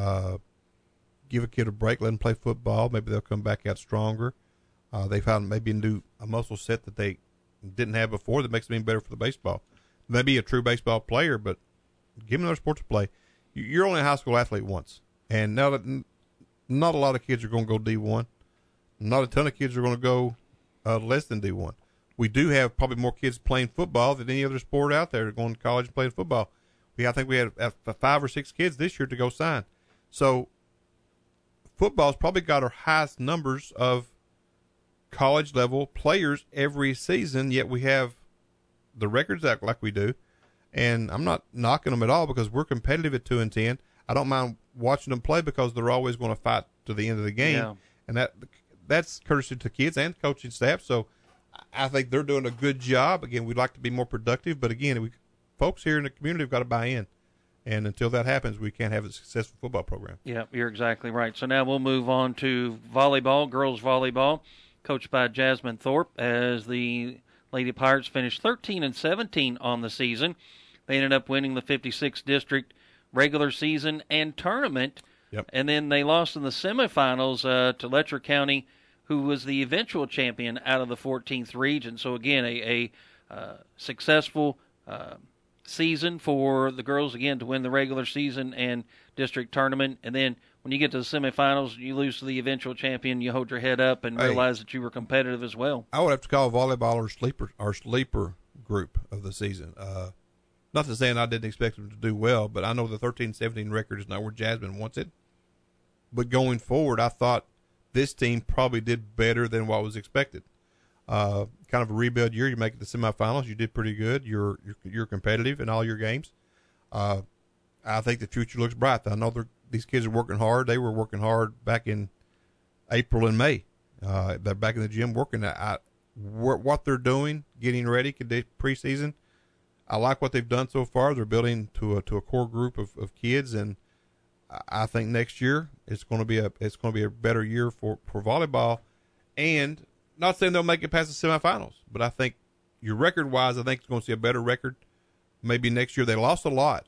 Give a kid a break, let them play football. Maybe they'll come back out stronger. They found maybe a muscle set that they didn't have before that makes them even better for the baseball. Maybe a true baseball player, but give them another sport to play. You're only a high school athlete once, and now that not a lot of kids are going to go D1. Not a ton of kids are going to go less than D1. We do have probably more kids playing football than any other sport out there going to college and playing football. I think we had 5 or 6 kids this year to go sign. So football's probably got our highest numbers of college-level players every season, yet we have the records out like we do. And I'm not knocking them at all because we're competitive at 2-10. I don't mind watching them play because they're always going to fight to the end of the game. Yeah. And that's courtesy to kids and coaching staff. So I think they're doing a good job. Again, we'd like to be more productive, but again, folks here in the community have got to buy in. And until that happens, we can't have a successful football program. Yeah, you're exactly right. So now we'll move on to volleyball, girls volleyball, coached by Jasmine Thorpe, as the Lady Pirates finished 13-17 on the season. They ended up winning the 56th district regular season and tournament. Yep. And then they lost in the semifinals to Letcher County, who was the eventual champion out of the 14th region. So, again, a successful season for the girls, again, to win the regular season and district tournament. And then when you get to the semifinals, you lose to the eventual champion, you hold your head up and realize that you were competitive as well. I would have to call volleyball our sleeper group of the season. Not to say I didn't expect them to do well, but I know the 13-17 record is not where Jasmine wants it. But going forward, I thought this team probably did better than what was expected. Kind of a rebuild year. You make it to semifinals. You did pretty good. You're competitive in all your games. I think the future looks bright. I know these kids are working hard. They were working hard back in April and May. They're back in the gym working. What they're doing, getting ready, preseason. I like what they've done so far. They're building to a core group of kids, and I think next year it's going to be a better year for volleyball. And not saying they'll make it past the semifinals, but I think your record wise, I think it's going to see a better record. Maybe next year. They lost a lot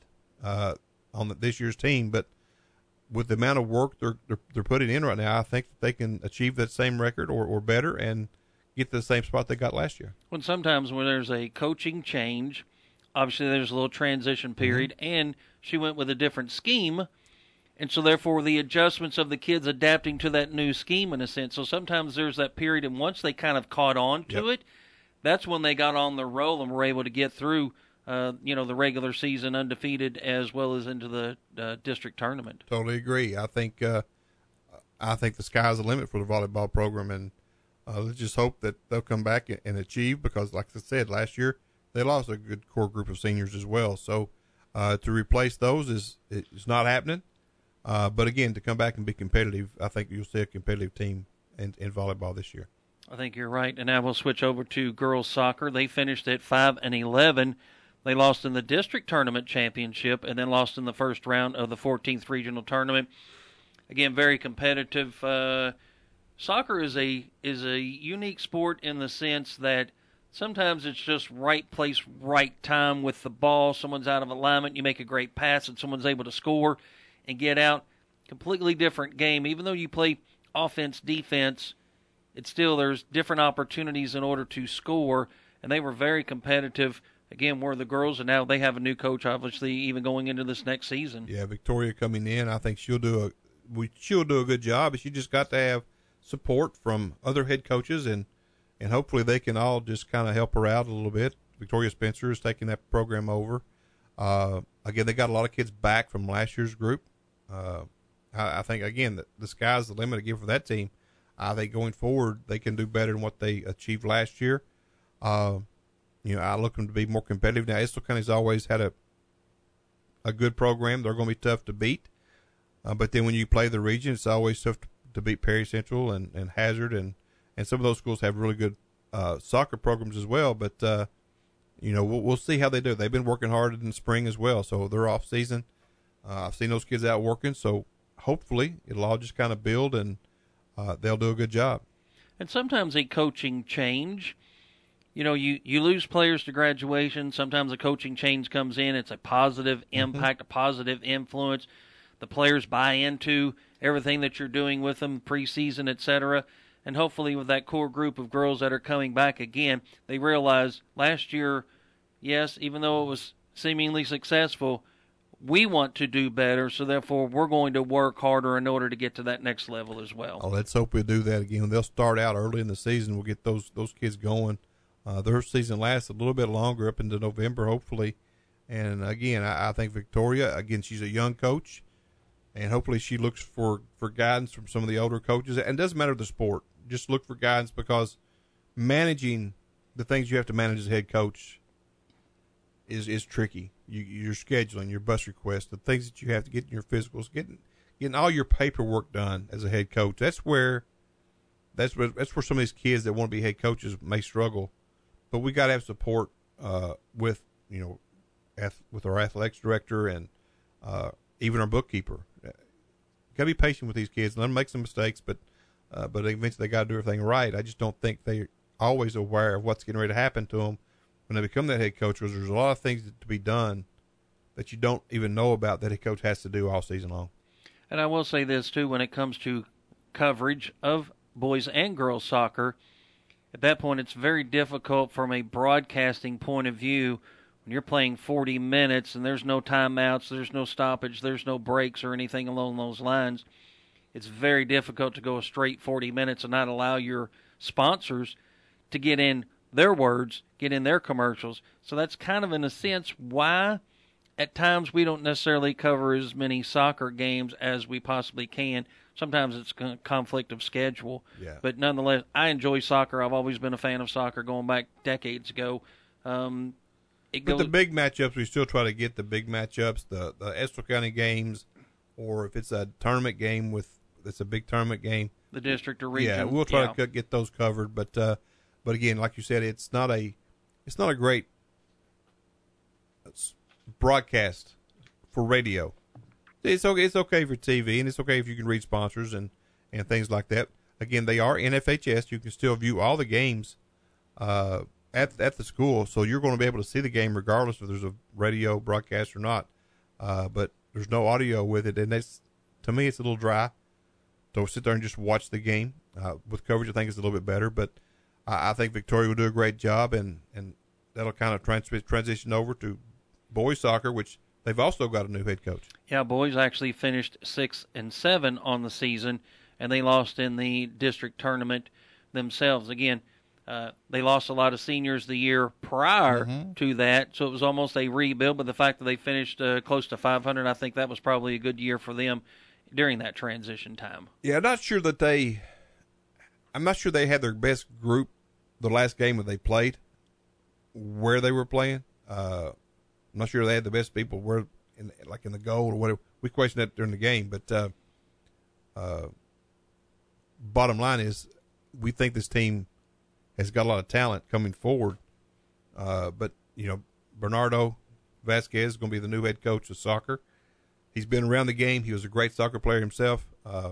on this year's team, but with the amount of work they're putting in right now, I think that they can achieve that same record or better and get to the same spot they got last year. When sometimes when there's a coaching change, obviously there's a little transition period, and she went with a different scheme. And so, therefore, the adjustments of the kids adapting to that new scheme, in a sense. So sometimes there's that period, and once they kind of caught on to it, that's when they got on the roll and were able to get through, the regular season undefeated as well as into the district tournament. Totally agree. I think the sky's the limit for the volleyball program, and let's just hope that they'll come back and achieve, because, like I said, last year they lost a good core group of seniors as well. So to replace those is not happening. But again, to come back and be competitive, I think you'll see a competitive team in volleyball this year. I think you're right. And now we'll switch over to girls soccer. They finished at 5-11. They lost in the district tournament championship and then lost in the first round of the 14th regional tournament. Again, very competitive. Soccer is a unique sport in the sense that sometimes it's just right place, right time with the ball. Someone's out of alignment, you make a great pass, and someone's able to score and get out. Completely different game. Even though you play offense, defense, it's still, there's different opportunities in order to score, and they were very competitive. Again, were the girls, and now they have a new coach, obviously, even going into this next season. Yeah, Victoria coming in, I think she'll do a good job, but she just got to have support from other head coaches, and hopefully they can all just kind of help her out a little bit. Victoria Spencer is taking that program over. Again, they got a lot of kids back from last year's group. I think, again, the sky's the limit again for that team. I think going forward, they can do better than what they achieved last year. I look them to be more competitive. Now, Estill County's always had a good program. They're going to be tough to beat. But then when you play the region, it's always tough to beat Perry Central and Hazard. And some of those schools have really good soccer programs as well. But, we'll see how they do. They've been working hard in the spring as well, so they're off season. I've seen those kids out working, so hopefully it'll all just kind of build, and they'll do a good job. And sometimes a coaching change, you lose players to graduation. Sometimes a coaching change comes in. It's a positive impact, a positive influence. The players buy into everything that you're doing with them, preseason, et cetera. And hopefully with that core group of girls that are coming back again, they realize last year, yes, even though it was seemingly successful, we want to do better, so therefore we're going to work harder in order to get to that next level as well. Oh, let's hope we do that again. They'll start out early in the season. We'll get those kids going. Their season lasts a little bit longer, up into November, hopefully. And, again, I think Victoria, again, she's a young coach, and hopefully she looks for guidance from some of the older coaches. And it doesn't matter the sport. Just look for guidance, because managing the things you have to manage as a head coach is tricky. Your scheduling, your bus requests, the things that you have to get in your physicals, getting all your paperwork done as a head coach. That's where some of these kids that want to be head coaches may struggle. But we got to have support with our athletics director and even our bookkeeper. Got to be patient with these kids. Let them make some mistakes, but eventually they got to do everything right. I just don't think they're always aware of what's getting ready to happen to them when they become that head coach, because there's a lot of things to be done that you don't even know about that a coach has to do all season long. And I will say this, too, when it comes to coverage of boys and girls soccer, at that point it's very difficult from a broadcasting point of view when you're playing 40 minutes and there's no timeouts, there's no stoppage, there's no breaks or anything along those lines. It's very difficult to go a straight 40 minutes and not allow your sponsors to get in their words, get in their commercials. So that's kind of, in a sense, why at times we don't necessarily cover as many soccer games as we possibly can. Sometimes it's a conflict of schedule. Yeah. But nonetheless, I enjoy soccer. I've always been a fan of soccer going back decades ago. But the big matchups, we still try to get the big matchups, the Estill County games, or if it's a tournament game it's a big tournament game. The district or region. Yeah, we'll try to get those covered. But again, like you said, it's not a great broadcast for radio. It's okay for TV, and it's okay if you can read sponsors and things like that. Again, they are NFHS. You can still view all the games at the school, so you're going to be able to see the game regardless if there's a radio broadcast or not. But there's no audio with it, and to me, it's a little dry. So sit there and just watch the game. With coverage, I think it's a little bit better, but I think Victoria will do a great job, and that'll kind of transition over to boys soccer, which they've also got a new head coach. Yeah, boys actually finished 6-7 on the season, and they lost in the district tournament themselves. Again, they lost a lot of seniors the year prior to that, so it was almost a rebuild. But the fact that they finished close to 500, I think that was probably a good year for them during that transition time. Yeah, I'm not sure they had their best group the last game that they played, where they were playing. I'm not sure they had the best people in the goal or whatever. We questioned that during the game, but bottom line is we think this team has got a lot of talent coming forward. But, Bernardo Vasquez is going to be the new head coach of soccer. He's been around the game. He was a great soccer player himself.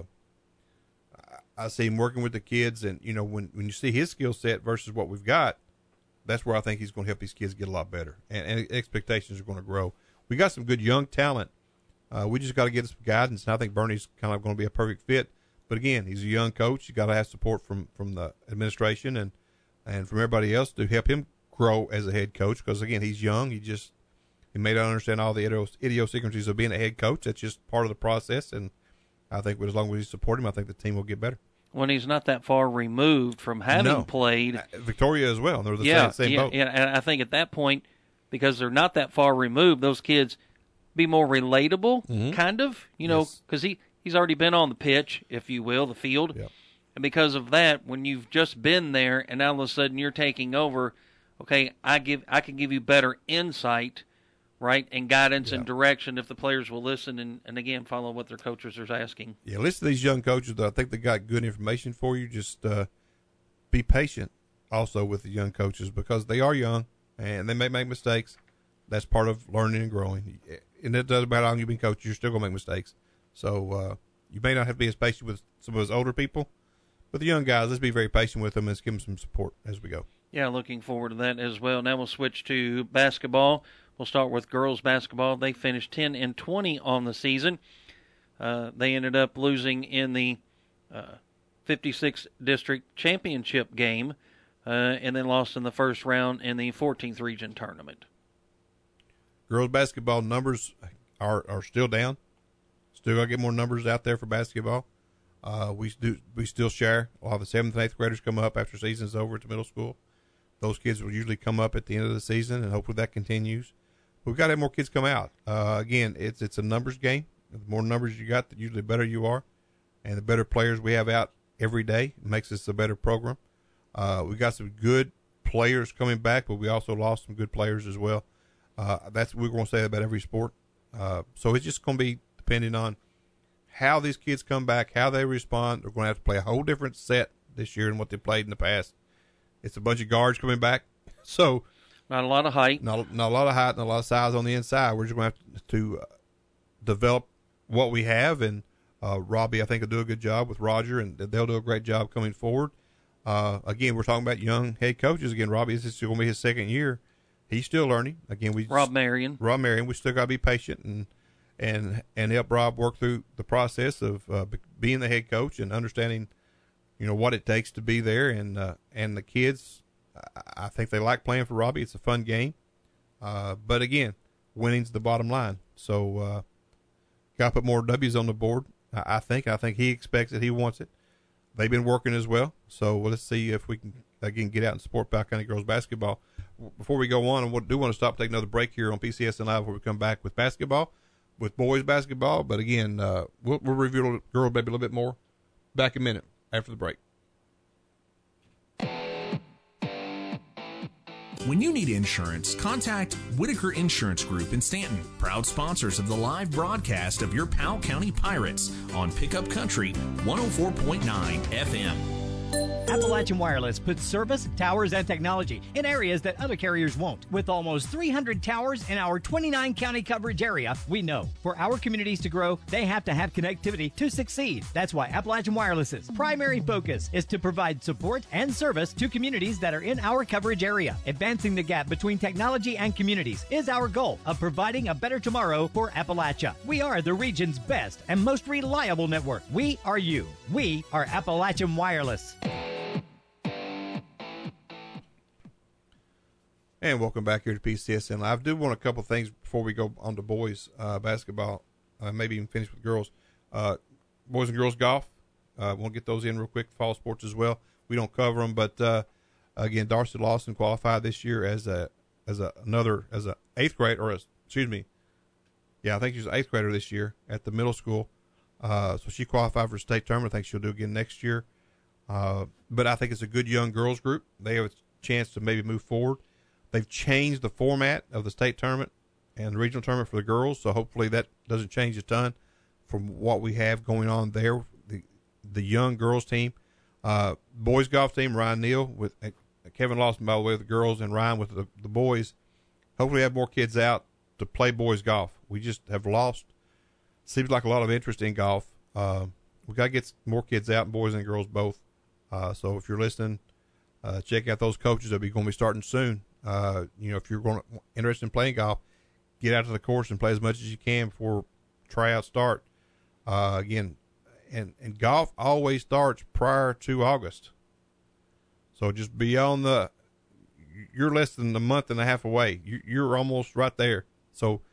I see him working with the kids, and, when you see his skill set versus what we've got, that's where I think he's going to help these kids get a lot better, and expectations are going to grow. We got some good young talent. We just got to get some guidance, and I think Bernie's kind of going to be a perfect fit. But, again, he's a young coach. You got to have support from the administration and from everybody else to help him grow as a head coach because, again, he's young. He may not understand all the idiosyncrasies of being a head coach. That's just part of the process, and I think as long as we support him, I think the team will get better. When he's not that far removed from having played. Victoria as well. They're the same boat. Yeah, and I think at that point, because they're not that far removed, those kids be more relatable, kind of, because he's already been on the pitch, if you will, the field. Yep. And because of that, when you've just been there and now all of a sudden you're taking over, okay, I can give you better insight, right, and guidance and direction if the players will listen and again, follow what their coaches are asking. Yeah, listen to these young coaches. I think they got good information for you. Just be patient also with the young coaches because they are young and they may make mistakes. That's part of learning and growing. And it doesn't matter how long you've been coaching, you're still going to make mistakes. So you may not have to be as patient with some of those older people. But the young guys, let's be very patient with them and let's give them some support as we go. Yeah, looking forward to that as well. Now we'll switch to basketball. We'll start with girls basketball. They finished 10-20 on the season. They ended up losing in the 56th district championship game and then lost in the first round in the 14th region tournament. Girls basketball numbers are still down. Still got to get more numbers out there for basketball. We still share. A lot of the 7th and 8th graders come up after season's over at the middle school. Those kids will usually come up at the end of the season, and hopefully that continues. We've got to have more kids come out. Again, it's a numbers game. The more numbers you got, usually the better you are, and the better players we have out every day makes us a better program. We got some good players coming back, but we also lost some good players as well. We're going to say about every sport. So it's just going to be depending on how these kids come back, how they respond. They're going to have to play a whole different set this year than what they played in the past. It's a bunch of guards coming back, so not a lot of height. Not a lot of height and a lot of size on the inside. We're just going to have to develop what we have, and Robbie, I think, will do a good job with Roger, and they'll do a great job coming forward. Again, we're talking about young head coaches. Again, Robbie, this is going to be his second year. He's still learning. Again, Rob Marion. We still got to be patient and help Rob work through the process of being the head coach and understanding, what it takes to be there. And the kids, I think they like playing for Robbie. It's a fun game. But again, winning's the bottom line. So got to put more W's on the board. I think he expects it. He wants it. They've been working as well. So let's see if we can, again, get out and support Powell County girls basketball. Before we go on, I do want to stop, take another break here on PCSN Live before we come back with basketball, with boys basketball. But again, we'll review girl baby a little bit more back in a minute after the break. When you need insurance, contact Whitaker Insurance Group in Stanton, proud sponsors of the live broadcast of your Powell County Pirates on Pickup Country 104.9 FM. Appalachian Wireless puts service, towers, and technology in areas that other carriers won't. With almost 300 towers in our 29-county coverage area, we know for our communities to grow, they have to have connectivity to succeed. That's why Appalachian Wireless's primary focus is to provide support and service to communities that are in our coverage area. Advancing the gap between technology and communities is our goal of providing a better tomorrow for Appalachia. We are the region's best and most reliable network. We are you. We are Appalachian Wireless. And welcome back here to PCSN Live. I do want a couple things before we go on to boys basketball, maybe even finish with girls. Boys and girls golf, we'll get those in real quick. Fall sports as well. We don't cover them, but again, Darcy Lawson qualified this year as an eighth grade, I think she's an eighth grader this year at the middle school. So she qualified for state tournament. I think she'll do again next year. But I think it's a good young girls group. They have a chance to maybe move forward. They've changed the format of the state tournament and the regional tournament for the girls, so hopefully that doesn't change a ton from what we have going on there. The young girls team, boys golf team, Ryan Neal with Kevin Lawson, by the way, with the girls, and Ryan with the boys. Hopefully have more kids out to play boys golf. We just have lost, seems like a lot of interest in golf. We got to get more kids out, boys and girls both. So if you're listening, check out those coaches that are going to be starting soon. If you're interested in playing golf, get out to the course and play as much as you can before tryouts start. Again, and golf always starts prior to August. So just be on you're less than a month and a half away. You're almost right there. So,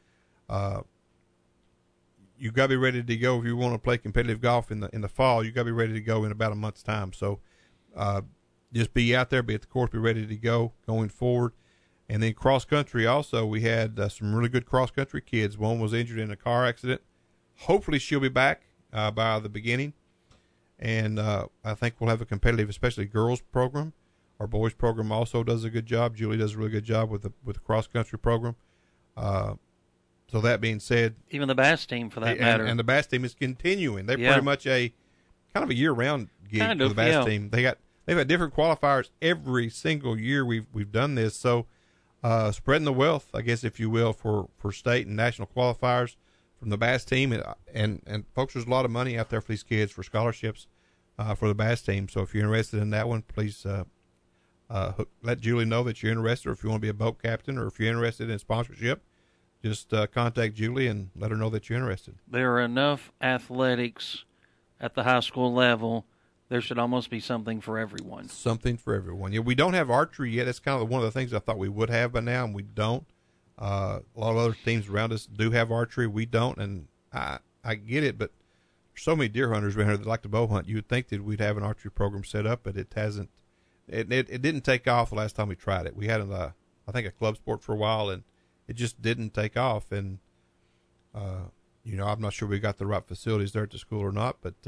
you got to be ready to go. If you want to play competitive golf in the fall, you got to be ready to go in about a month's time. So, just be out there, be at the course, be ready to go going forward. And then cross country also, we had some really good cross country kids. One was injured in a car accident. Hopefully she'll be back by the beginning. And I think we'll have a competitive, especially girls program. Our boys program also does a good job. Julie does a really good job with the cross country program. So that being said, even the bass team for that matter, and the bass team is continuing. They're pretty much a kind of a year-round gig for the bass team. They've had different qualifiers every single year we've done this. So spreading the wealth, I guess, if you will, for state and national qualifiers from the bass team, and folks, there's a lot of money out there for these kids for scholarships for the bass team. So if you're interested in that one, please let Julie know that you're interested, or if you want to be a boat captain, or if you're interested in sponsorship, just contact Julie and let her know that you're interested. There are enough athletics at the high school level. There should almost be something for everyone. Something for everyone. Yeah, we don't have archery yet. That's kind of one of the things I thought we would have by now, and we don't. A lot of other teams around us do have archery. We don't, and I get it, but there's so many deer hunters around here that like to bow hunt. You would think that we'd have an archery program set up, but it hasn't. It didn't take off the last time we tried it. We had I think a club sport for a while, and it just didn't take off. And I'm not sure we got the right facilities there at the school or not, but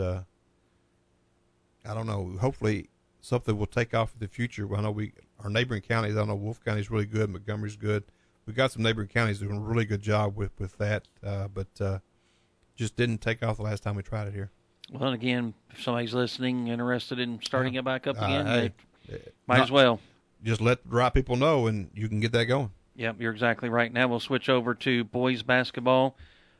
I don't know. Hopefully something will take off in the future. I know our neighboring counties, I know Wolfe County is really good, Montgomery's good. We've got some neighboring counties doing a really good job with that, but just didn't take off the last time we tried it here. Well, and again, if somebody's listening, interested in starting it back up again, might as well. Just let the right people know, and you can get that going. Yep, you're exactly right. Now we'll switch over to boys basketball.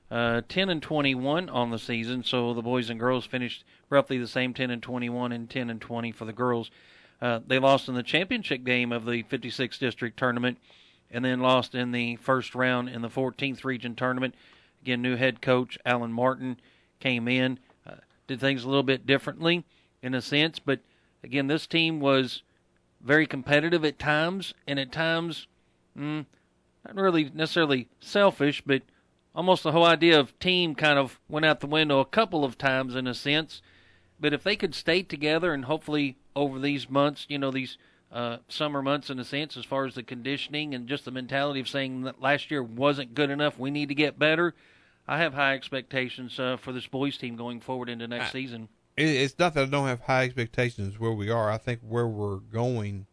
10-21 on the season, so the boys and girls finished roughly the same, 10-21 and 10-20 for the girls. They lost in the championship game of the 56th district tournament, and then lost in the first round in the 14th region tournament. Again, new head coach Alan Martin came in, did things a little bit differently in a sense, but again, this team was very competitive at times, and at times, not really necessarily selfish, but almost the whole idea of team kind of went out the window a couple of times in a sense. But if they could stay together and hopefully over these months, these summer months in a sense, as far as the conditioning and just the mentality of saying that last year wasn't good enough, we need to get better, I have high expectations for this boys team going forward into next season. It's not that I don't have high expectations where we are. I think where we're going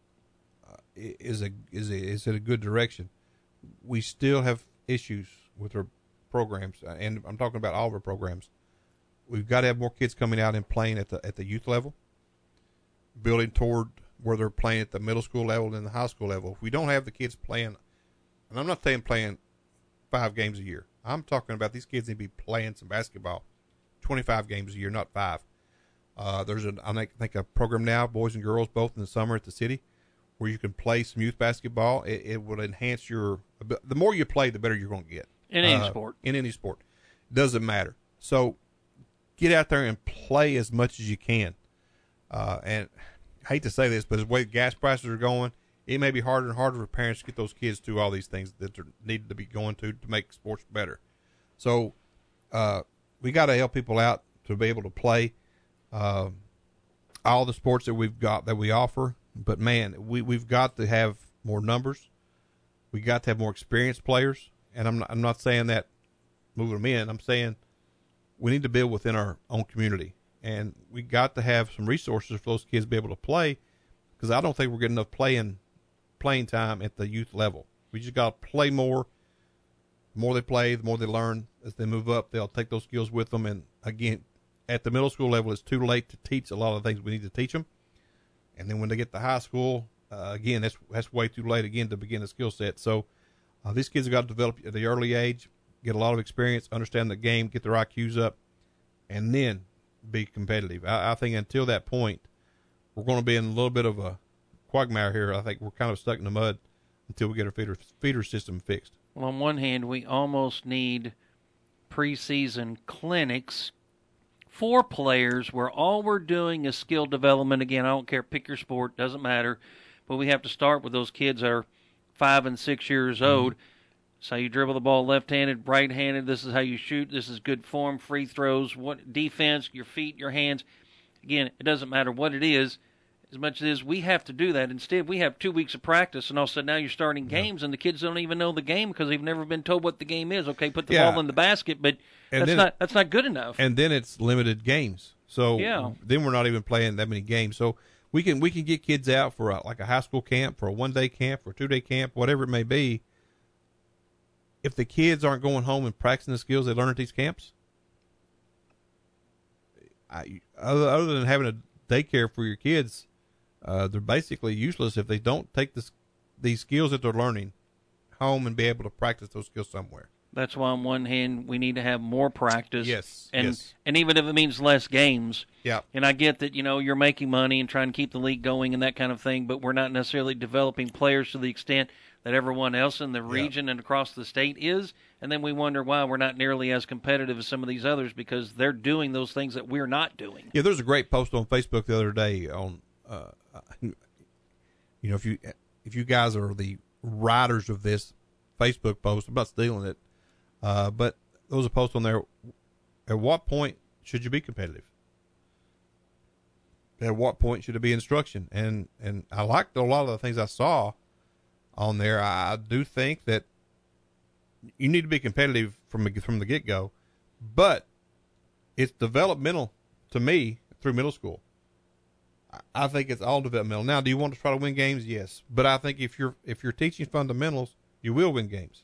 is in a good direction. We still have issues with our programs, and I'm talking about all of our programs. We've got to have more kids coming out and playing at the youth level, building toward where they're playing at the middle school level and the high school level. If we don't have the kids playing, and I'm not saying playing 5 games a year. I'm talking about these kids need to be playing some basketball 25 games a year, not 5. There's I think a program now, boys and girls, both in the summer at the city, where you can play some youth basketball. It will enhance the more you play, the better you're going to get. In any sport. In any sport. Doesn't matter. So get out there and play as much as you can. And I hate to say this, but the way gas prices are going, it may be harder and harder for parents to get those kids to all these things that they need to be going to make sports better. So we got to help people out to be able to play all the sports that we've got that we offer. But man, we've got to have more numbers. We got to have more experienced players. And I'm not saying that moving them in. I'm saying we need to build within our own community, and we got to have some resources for those kids to be able to play. Because I don't think we're getting enough playing time at the youth level. We just got to play more. The more they play, the more they learn. As they move up, they'll take those skills with them. And again, at the middle school level, it's too late to teach a lot of the things we need to teach them. And then when they get to high school, again, that's way too late again to begin a skill set. So these kids have got to develop at the early age, get a lot of experience, understand the game, get their IQs up, and then be competitive. I think until that point, we're going to be in a little bit of a quagmire here. I think we're kind of stuck in the mud until we get our feeder system fixed. Well, on one hand, we almost need preseason clinics for players where all we're doing is skill development. Again, I don't care, pick your sport, doesn't matter. But we have to start with those kids that are 5 and 6 years old. This is how you dribble the ball left-handed, right-handed. This is how you shoot. This is good form, free throws, what defense, your feet, your hands. Again, it doesn't matter what it is. As much as we have to do that. Instead, we have 2 weeks of practice, and all of a sudden now you're starting games, and the kids don't even know the game because they've never been told what the game is. Okay, put the ball in the basket, but that's not good enough. And then it's limited games. So then we're not even playing that many games. So we can get kids out for like a high school camp, for a 1-day camp, for a 2-day camp, whatever it may be. If the kids aren't going home and practicing the skills they learn at these camps, other than having a daycare for your kids, they're basically useless if they don't take these skills that they're learning home and be able to practice those skills somewhere. That's why on one hand we need to have more practice. Yes. And even if it means less games. Yeah. And I get that, you're making money and trying to keep the league going and that kind of thing, but we're not necessarily developing players to the extent that everyone else in the region and across the state is. And then we wonder why we're not nearly as competitive as some of these others because they're doing those things that we're not doing. Yeah, there's a great post on Facebook the other day on if you guys are the writers of this Facebook post, I'm not stealing it, but there was a post on there. At what point should you be competitive? At what point should it be instruction? And I liked a lot of the things I saw on there. I do think that you need to be competitive from the get-go, but it's developmental to me through middle school. I think it's all developmental. Now, do you want to try to win games? Yes, but I think if you're teaching fundamentals, you will win games.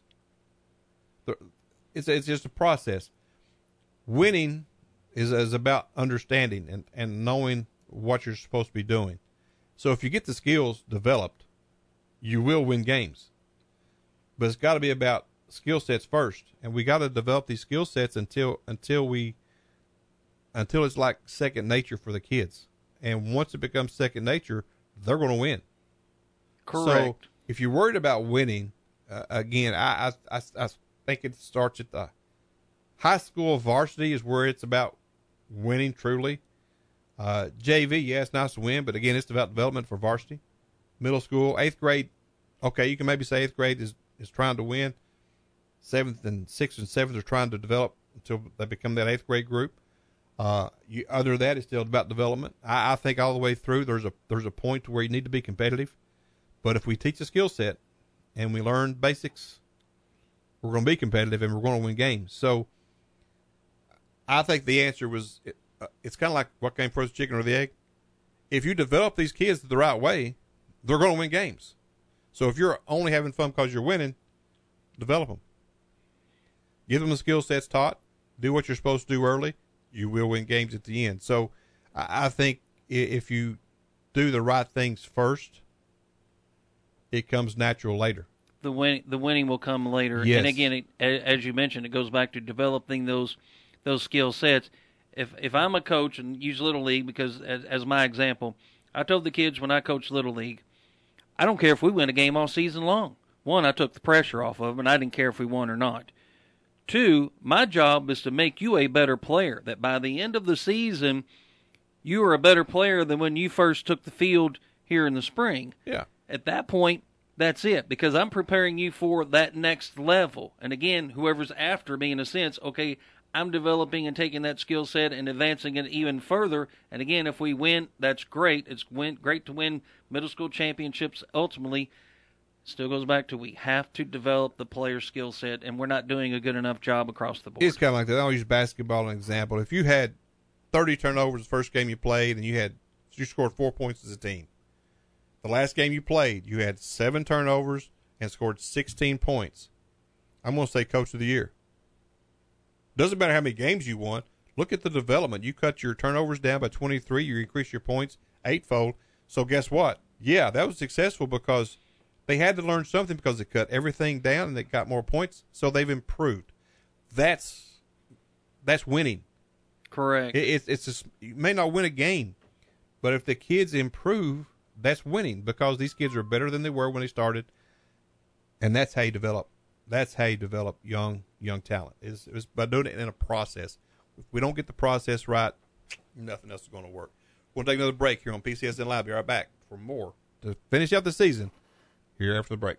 It's just a process. Winning is about understanding and knowing what you're supposed to be doing. So if you get the skills developed, you will win games. But it's got to be about skill sets first, and we got to develop these skill sets until it's like second nature for the kids. And once it becomes second nature, they're going to win. Correct. So if you're worried about winning, again, I think it starts at the high school varsity is where it's about winning truly. JV, yeah, it's nice to win, but again, it's about development for varsity. Middle school, 8th grade, okay, you can maybe say 8th grade is trying to win. 7th and 6th and 7th are trying to develop until they become that 8th grade group. Other than that, it's still about development. I think all the way through, there's a point where you need to be competitive. But if we teach a skill set and we learn basics, we're going to be competitive and we're going to win games. So I think the answer was, it's kind of like what came first, the chicken or the egg. If you develop these kids the right way, they're going to win games. So if you're only having fun because you're winning, develop them. Give them the skill sets taught. Do what you're supposed to do early. You will win games at the end. So I think if you do the right things first, it comes natural later. The winning will come later. Yes. And again, as you mentioned, it goes back to developing those skill sets. If I'm a coach, and use Little League because as my example, I told the kids when I coached Little League, I don't care if we win a game all season long. 1, I took the pressure off of them, and I didn't care if we won or not. 2, my job is to make you a better player, that by the end of the season, you are a better player than when you first took the field here in the spring. Yeah. at that point, that's it, because I'm preparing you for that next level. And again, whoever's after me, in a sense, okay, I'm developing and taking that skill set and advancing it even further. And again, if we win, that's great. It's great to win middle school championships. Ultimately, still goes back to we have to develop the player skill set, and we're not doing a good enough job across the board. It's kind of like that. I'll use basketball as an example. If you had 30 turnovers the first game you played and you scored 4 points as a team, the last game you played, you had 7 turnovers and scored 16 points. I'm going to say Coach of the Year. Doesn't matter how many games you won. Look at the development. You cut your turnovers down by 23. You increase your points 8-fold. So guess what? Yeah, that was successful because they had to learn something because they cut everything down and they got more points. So they've improved. That's winning. Correct. It's just, you may not win a game, but if the kids improve, that's winning because these kids are better than they were when they started, and that's how you develop. That's how you develop young talent. Is by doing it in a process. If we don't get the process right, nothing else is going to work. We'll take another break here on PCSN Live. Be right back for more to finish out the season here after the break.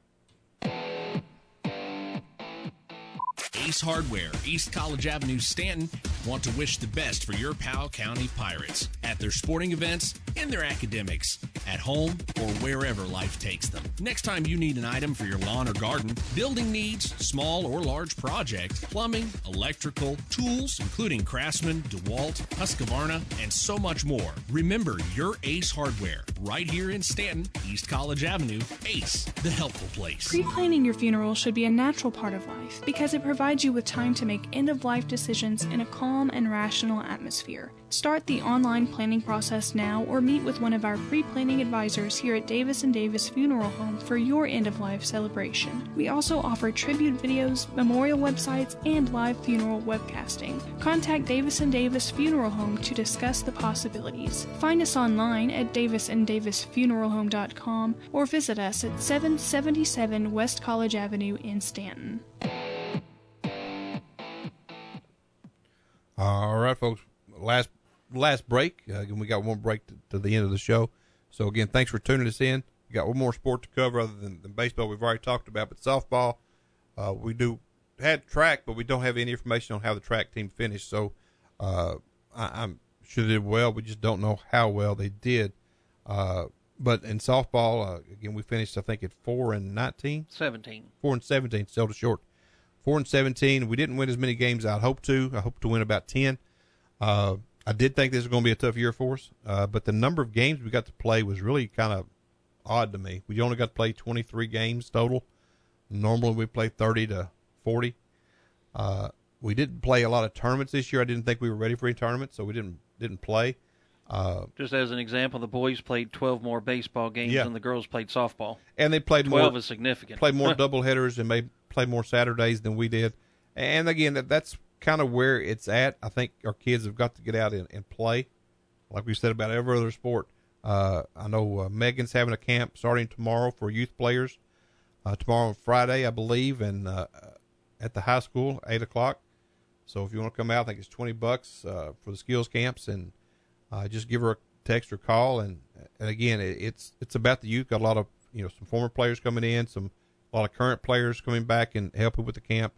Ace Hardware, East College Avenue, Stanton, want to wish the best for your Powell County Pirates at their sporting events, in their academics, at home, or wherever life takes them. Next time you need an item for your lawn or garden, building needs, small or large project, plumbing, electrical, tools, including Craftsman, DeWalt, Husqvarna, and so much more, remember your Ace Hardware, right here in Stanton, East College Avenue. Ace, the helpful place. Pre-planning your funeral should be a natural part of life because it provides you with time to make end-of-life decisions in a calm and rational atmosphere. Start the online planning process now or meet with one of our pre-planning advisors here at Davis & Davis Funeral Home for your end-of-life celebration. We also offer tribute videos, memorial websites, and live funeral webcasting. Contact Davis & Davis Funeral Home to discuss the possibilities. Find us online at davisanddavisfuneralhome.com or visit us at 777 West College Avenue in Stanton. All right, folks. Last break. We got one break to the end of the show. So, again, thanks for tuning us in. We got one more sport to cover other than baseball we've already talked about. But softball, we had track, but we don't have any information on how the track team finished. So, I'm sure they did well. We just don't know how well they did. But in softball, again, we finished, I think, at 4-19? 17. 4-17, still short. 4-17. We didn't win as many games as I'd hoped to. I hoped to win about 10. I did think this was going to be a tough year for us, but the number of games we got to play was really kind of odd to me. We only got to play 23 games total. Normally we play 30 to 40. We didn't play a lot of tournaments this year. I didn't think we were ready for any tournaments, so we didn't play. Just as an example, the boys played 12 more baseball games than the girls played softball. And they played 12 is significant. Played more doubleheaders and may play more Saturdays than we did. And again, that's kind of where it's at. I think our kids have got to get out and play, like we said about every other sport. I know Megan's having a camp starting tomorrow for youth players. Tomorrow and Friday, I believe, and at the high school, 8:00. So if you want to come out, I think it's $20 for the skills camps, and just give her a text or call. And again, it's about the youth. Got a lot of some former players coming in, a lot of current players coming back and helping with the camp.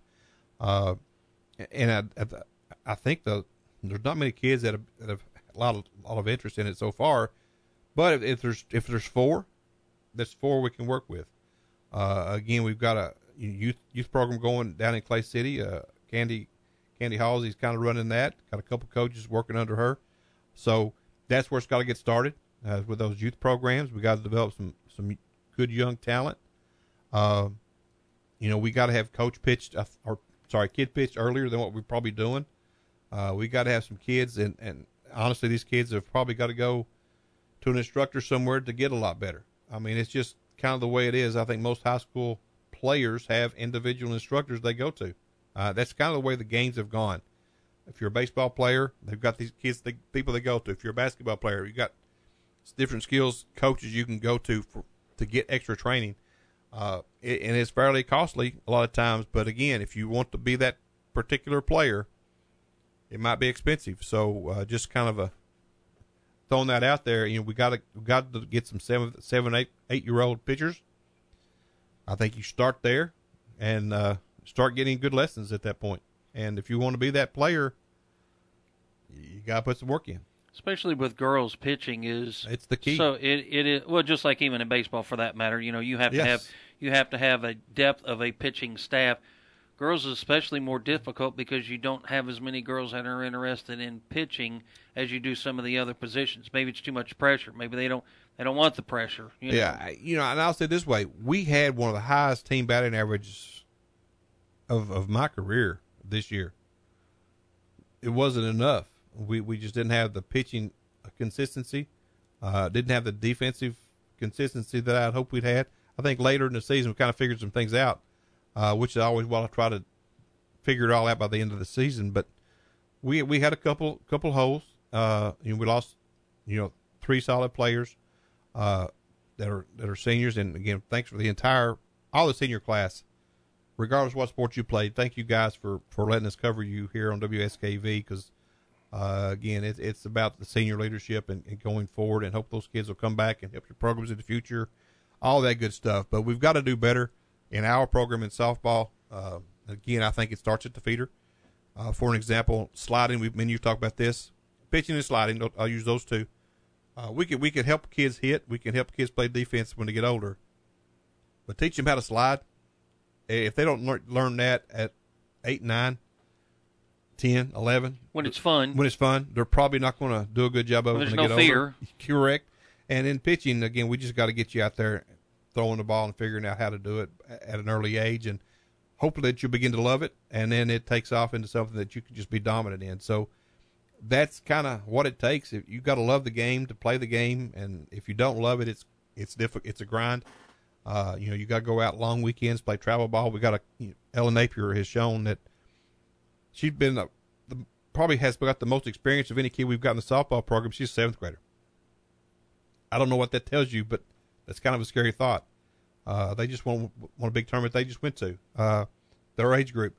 And I think there's not many kids that have a lot of interest in it so far. But if there's 4, that's 4 we can work with. Again, we've got a youth program going down in Clay City. Candy Halsey's kind of running that. Got a couple coaches working under her. So that's where it's got to get started with those youth programs. We got to develop some good young talent. We got to have kid pitched earlier than what we're probably doing. We got to have some kids, and honestly, these kids have probably got to go to an instructor somewhere to get a lot better. I mean, it's just kind of the way it is. I think most high school players have individual instructors they go to. That's kind of the way the games have gone. If you're a baseball player, they've got these kids, people they go to. If you're a basketball player, you got different skills coaches you can go to get extra training. And it's fairly costly a lot of times. But again, if you want to be that particular player, it might be expensive. So just kind of throwing that out there. We got to get some 8-year-old pitchers. I think you start there and start getting good lessons at that point. And if you want to be that player, you got to put some work in. Especially with girls, pitching it's the key. So it is, well, just like even in baseball for that matter. You have to have a depth of a pitching staff. Girls is especially more difficult because you don't have as many girls that are interested in pitching as you do some of the other positions. Maybe it's too much pressure. Maybe they don't want the pressure. Yeah, and I'll say it this way: we had one of the highest team batting averages of my career this year. It wasn't enough. We just didn't have the pitching consistency, didn't have the defensive consistency that I'd hoped we'd had. I think later in the season we kind of figured some things out, which is always what I try to figure it all out by the end of the season. But we had a couple holes. We lost, 3 solid players that are seniors. And again, thanks for all the senior class, regardless of what sport you played. Thank you guys for letting us cover you here on WSKV because. Again, it's about the senior leadership and going forward, and hope those kids will come back and help your programs in the future, all that good stuff. But we've got to do better in our program in softball. Again, I think it starts at the feeder. For an example, sliding. You've talked about this, pitching and sliding. I'll use those two. We could help kids hit. We can help kids play defense when they get older. But teach them how to slide. If they don't learn that at 8, 9. 10, 11. When it's fun, they're probably not going to do a good job of it when they get older. There's no fear. Correct. And in pitching, again, we just got to get you out there throwing the ball and figuring out how to do it at an early age, and hopefully that you'll begin to love it, and then it takes off into something that you can just be dominant in. So that's kind of what it takes. You got to love the game to play the game, and if you don't love it, it's difficult. It's a grind. You got to go out long weekends, play travel ball. We got Ellen Napier has shown that. She's been probably has got the most experience of any kid we've got in the softball program. She's a 7th grader. I don't know what that tells you, but that's kind of a scary thought. They just won a big tournament they just went to, their age group.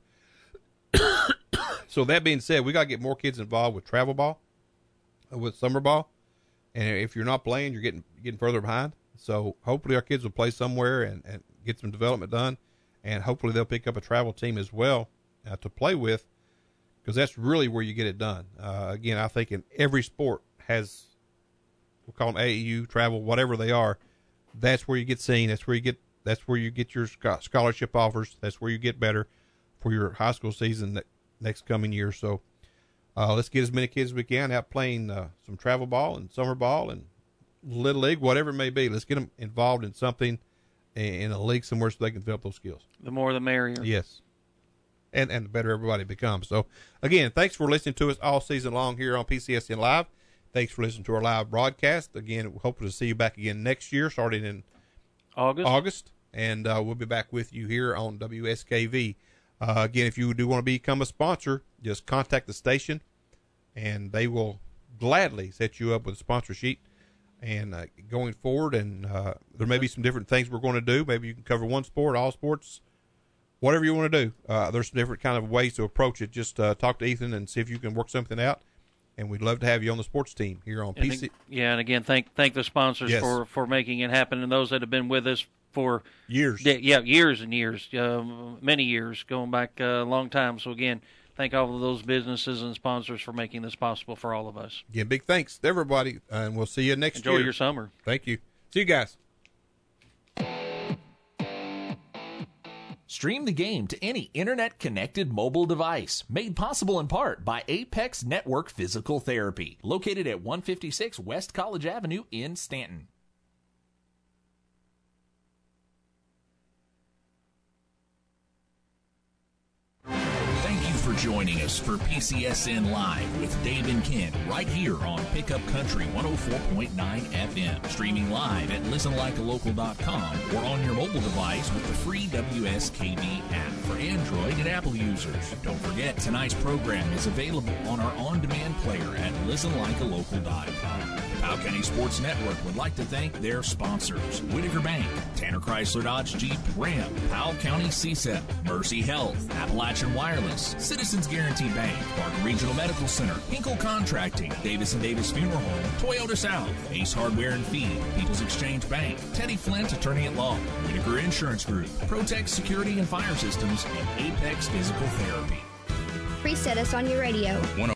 So that being said, we got to get more kids involved with travel ball, with summer ball. And if you're not playing, you're getting further behind. So hopefully our kids will play somewhere and get some development done. And hopefully they'll pick up a travel team as well to play with. Because that's really where you get it done. Again, I think in every sport has, we'll call them AAU, travel, whatever they are. That's where you get seen. That's where you get your scholarship offers. That's where you get better for your high school season next coming year. So let's get as many kids as we can out playing some travel ball and summer ball and little league, whatever it may be. Let's get them involved in something in a league somewhere so they can develop those skills. The more the merrier. Yes. And the better everybody becomes. So, again, thanks for listening to us all season long here on PCSN Live. Thanks for listening to our live broadcast. Again, we're hoping to see you back again next year, starting in August. And we'll be back with you here on WSKV. Again, if you do want to become a sponsor, just contact the station, and they will gladly set you up with a sponsor sheet. And going forward, and there may be some different things we're going to do. Maybe you can cover one sport, all sports. Whatever you want to do, there's some different kind of ways to approach it. Just talk to Ethan and see if you can work something out. And we'd love to have you on the sports team here on PC. And again, thank the sponsors for making it happen, and those that have been with us for years. Years and years, many years, going back a long time. So again, thank all of those businesses and sponsors for making this possible for all of us. Again, big thanks to everybody, and we'll see you next year. Enjoy your summer. Thank you. See you guys. Stream the game to any internet-connected mobile device. Made possible in part by Apex Network Physical Therapy, located at 156 West College Avenue in Stanton. Thank you for joining us for PCSN Live with Dave and Ken right here on Pickup Country 104.9 FM. Streaming live at listenlikealocal.com or on your mobile device with the free WSKV app. for Android and Apple users. Don't forget, tonight's program is available on our on-demand player at listenlikealocal.com. The Powell County Sports Network would like to thank their sponsors: Whitaker Bank, Tanner Chrysler Dodge Jeep Ram, Powell County CSEP, Mercy Health, Appalachian Wireless, Citizens Guarantee Bank, Parker Regional Medical Center, Hinkle Contracting, Davis & Davis Funeral Home, Toyota South, Ace Hardware and Feed, People's Exchange Bank, Teddy Flint, Attorney at Law, Whitaker Insurance Group, Protect Security and Fire Systems, and Apex Physical Therapy. Reset us on your radio.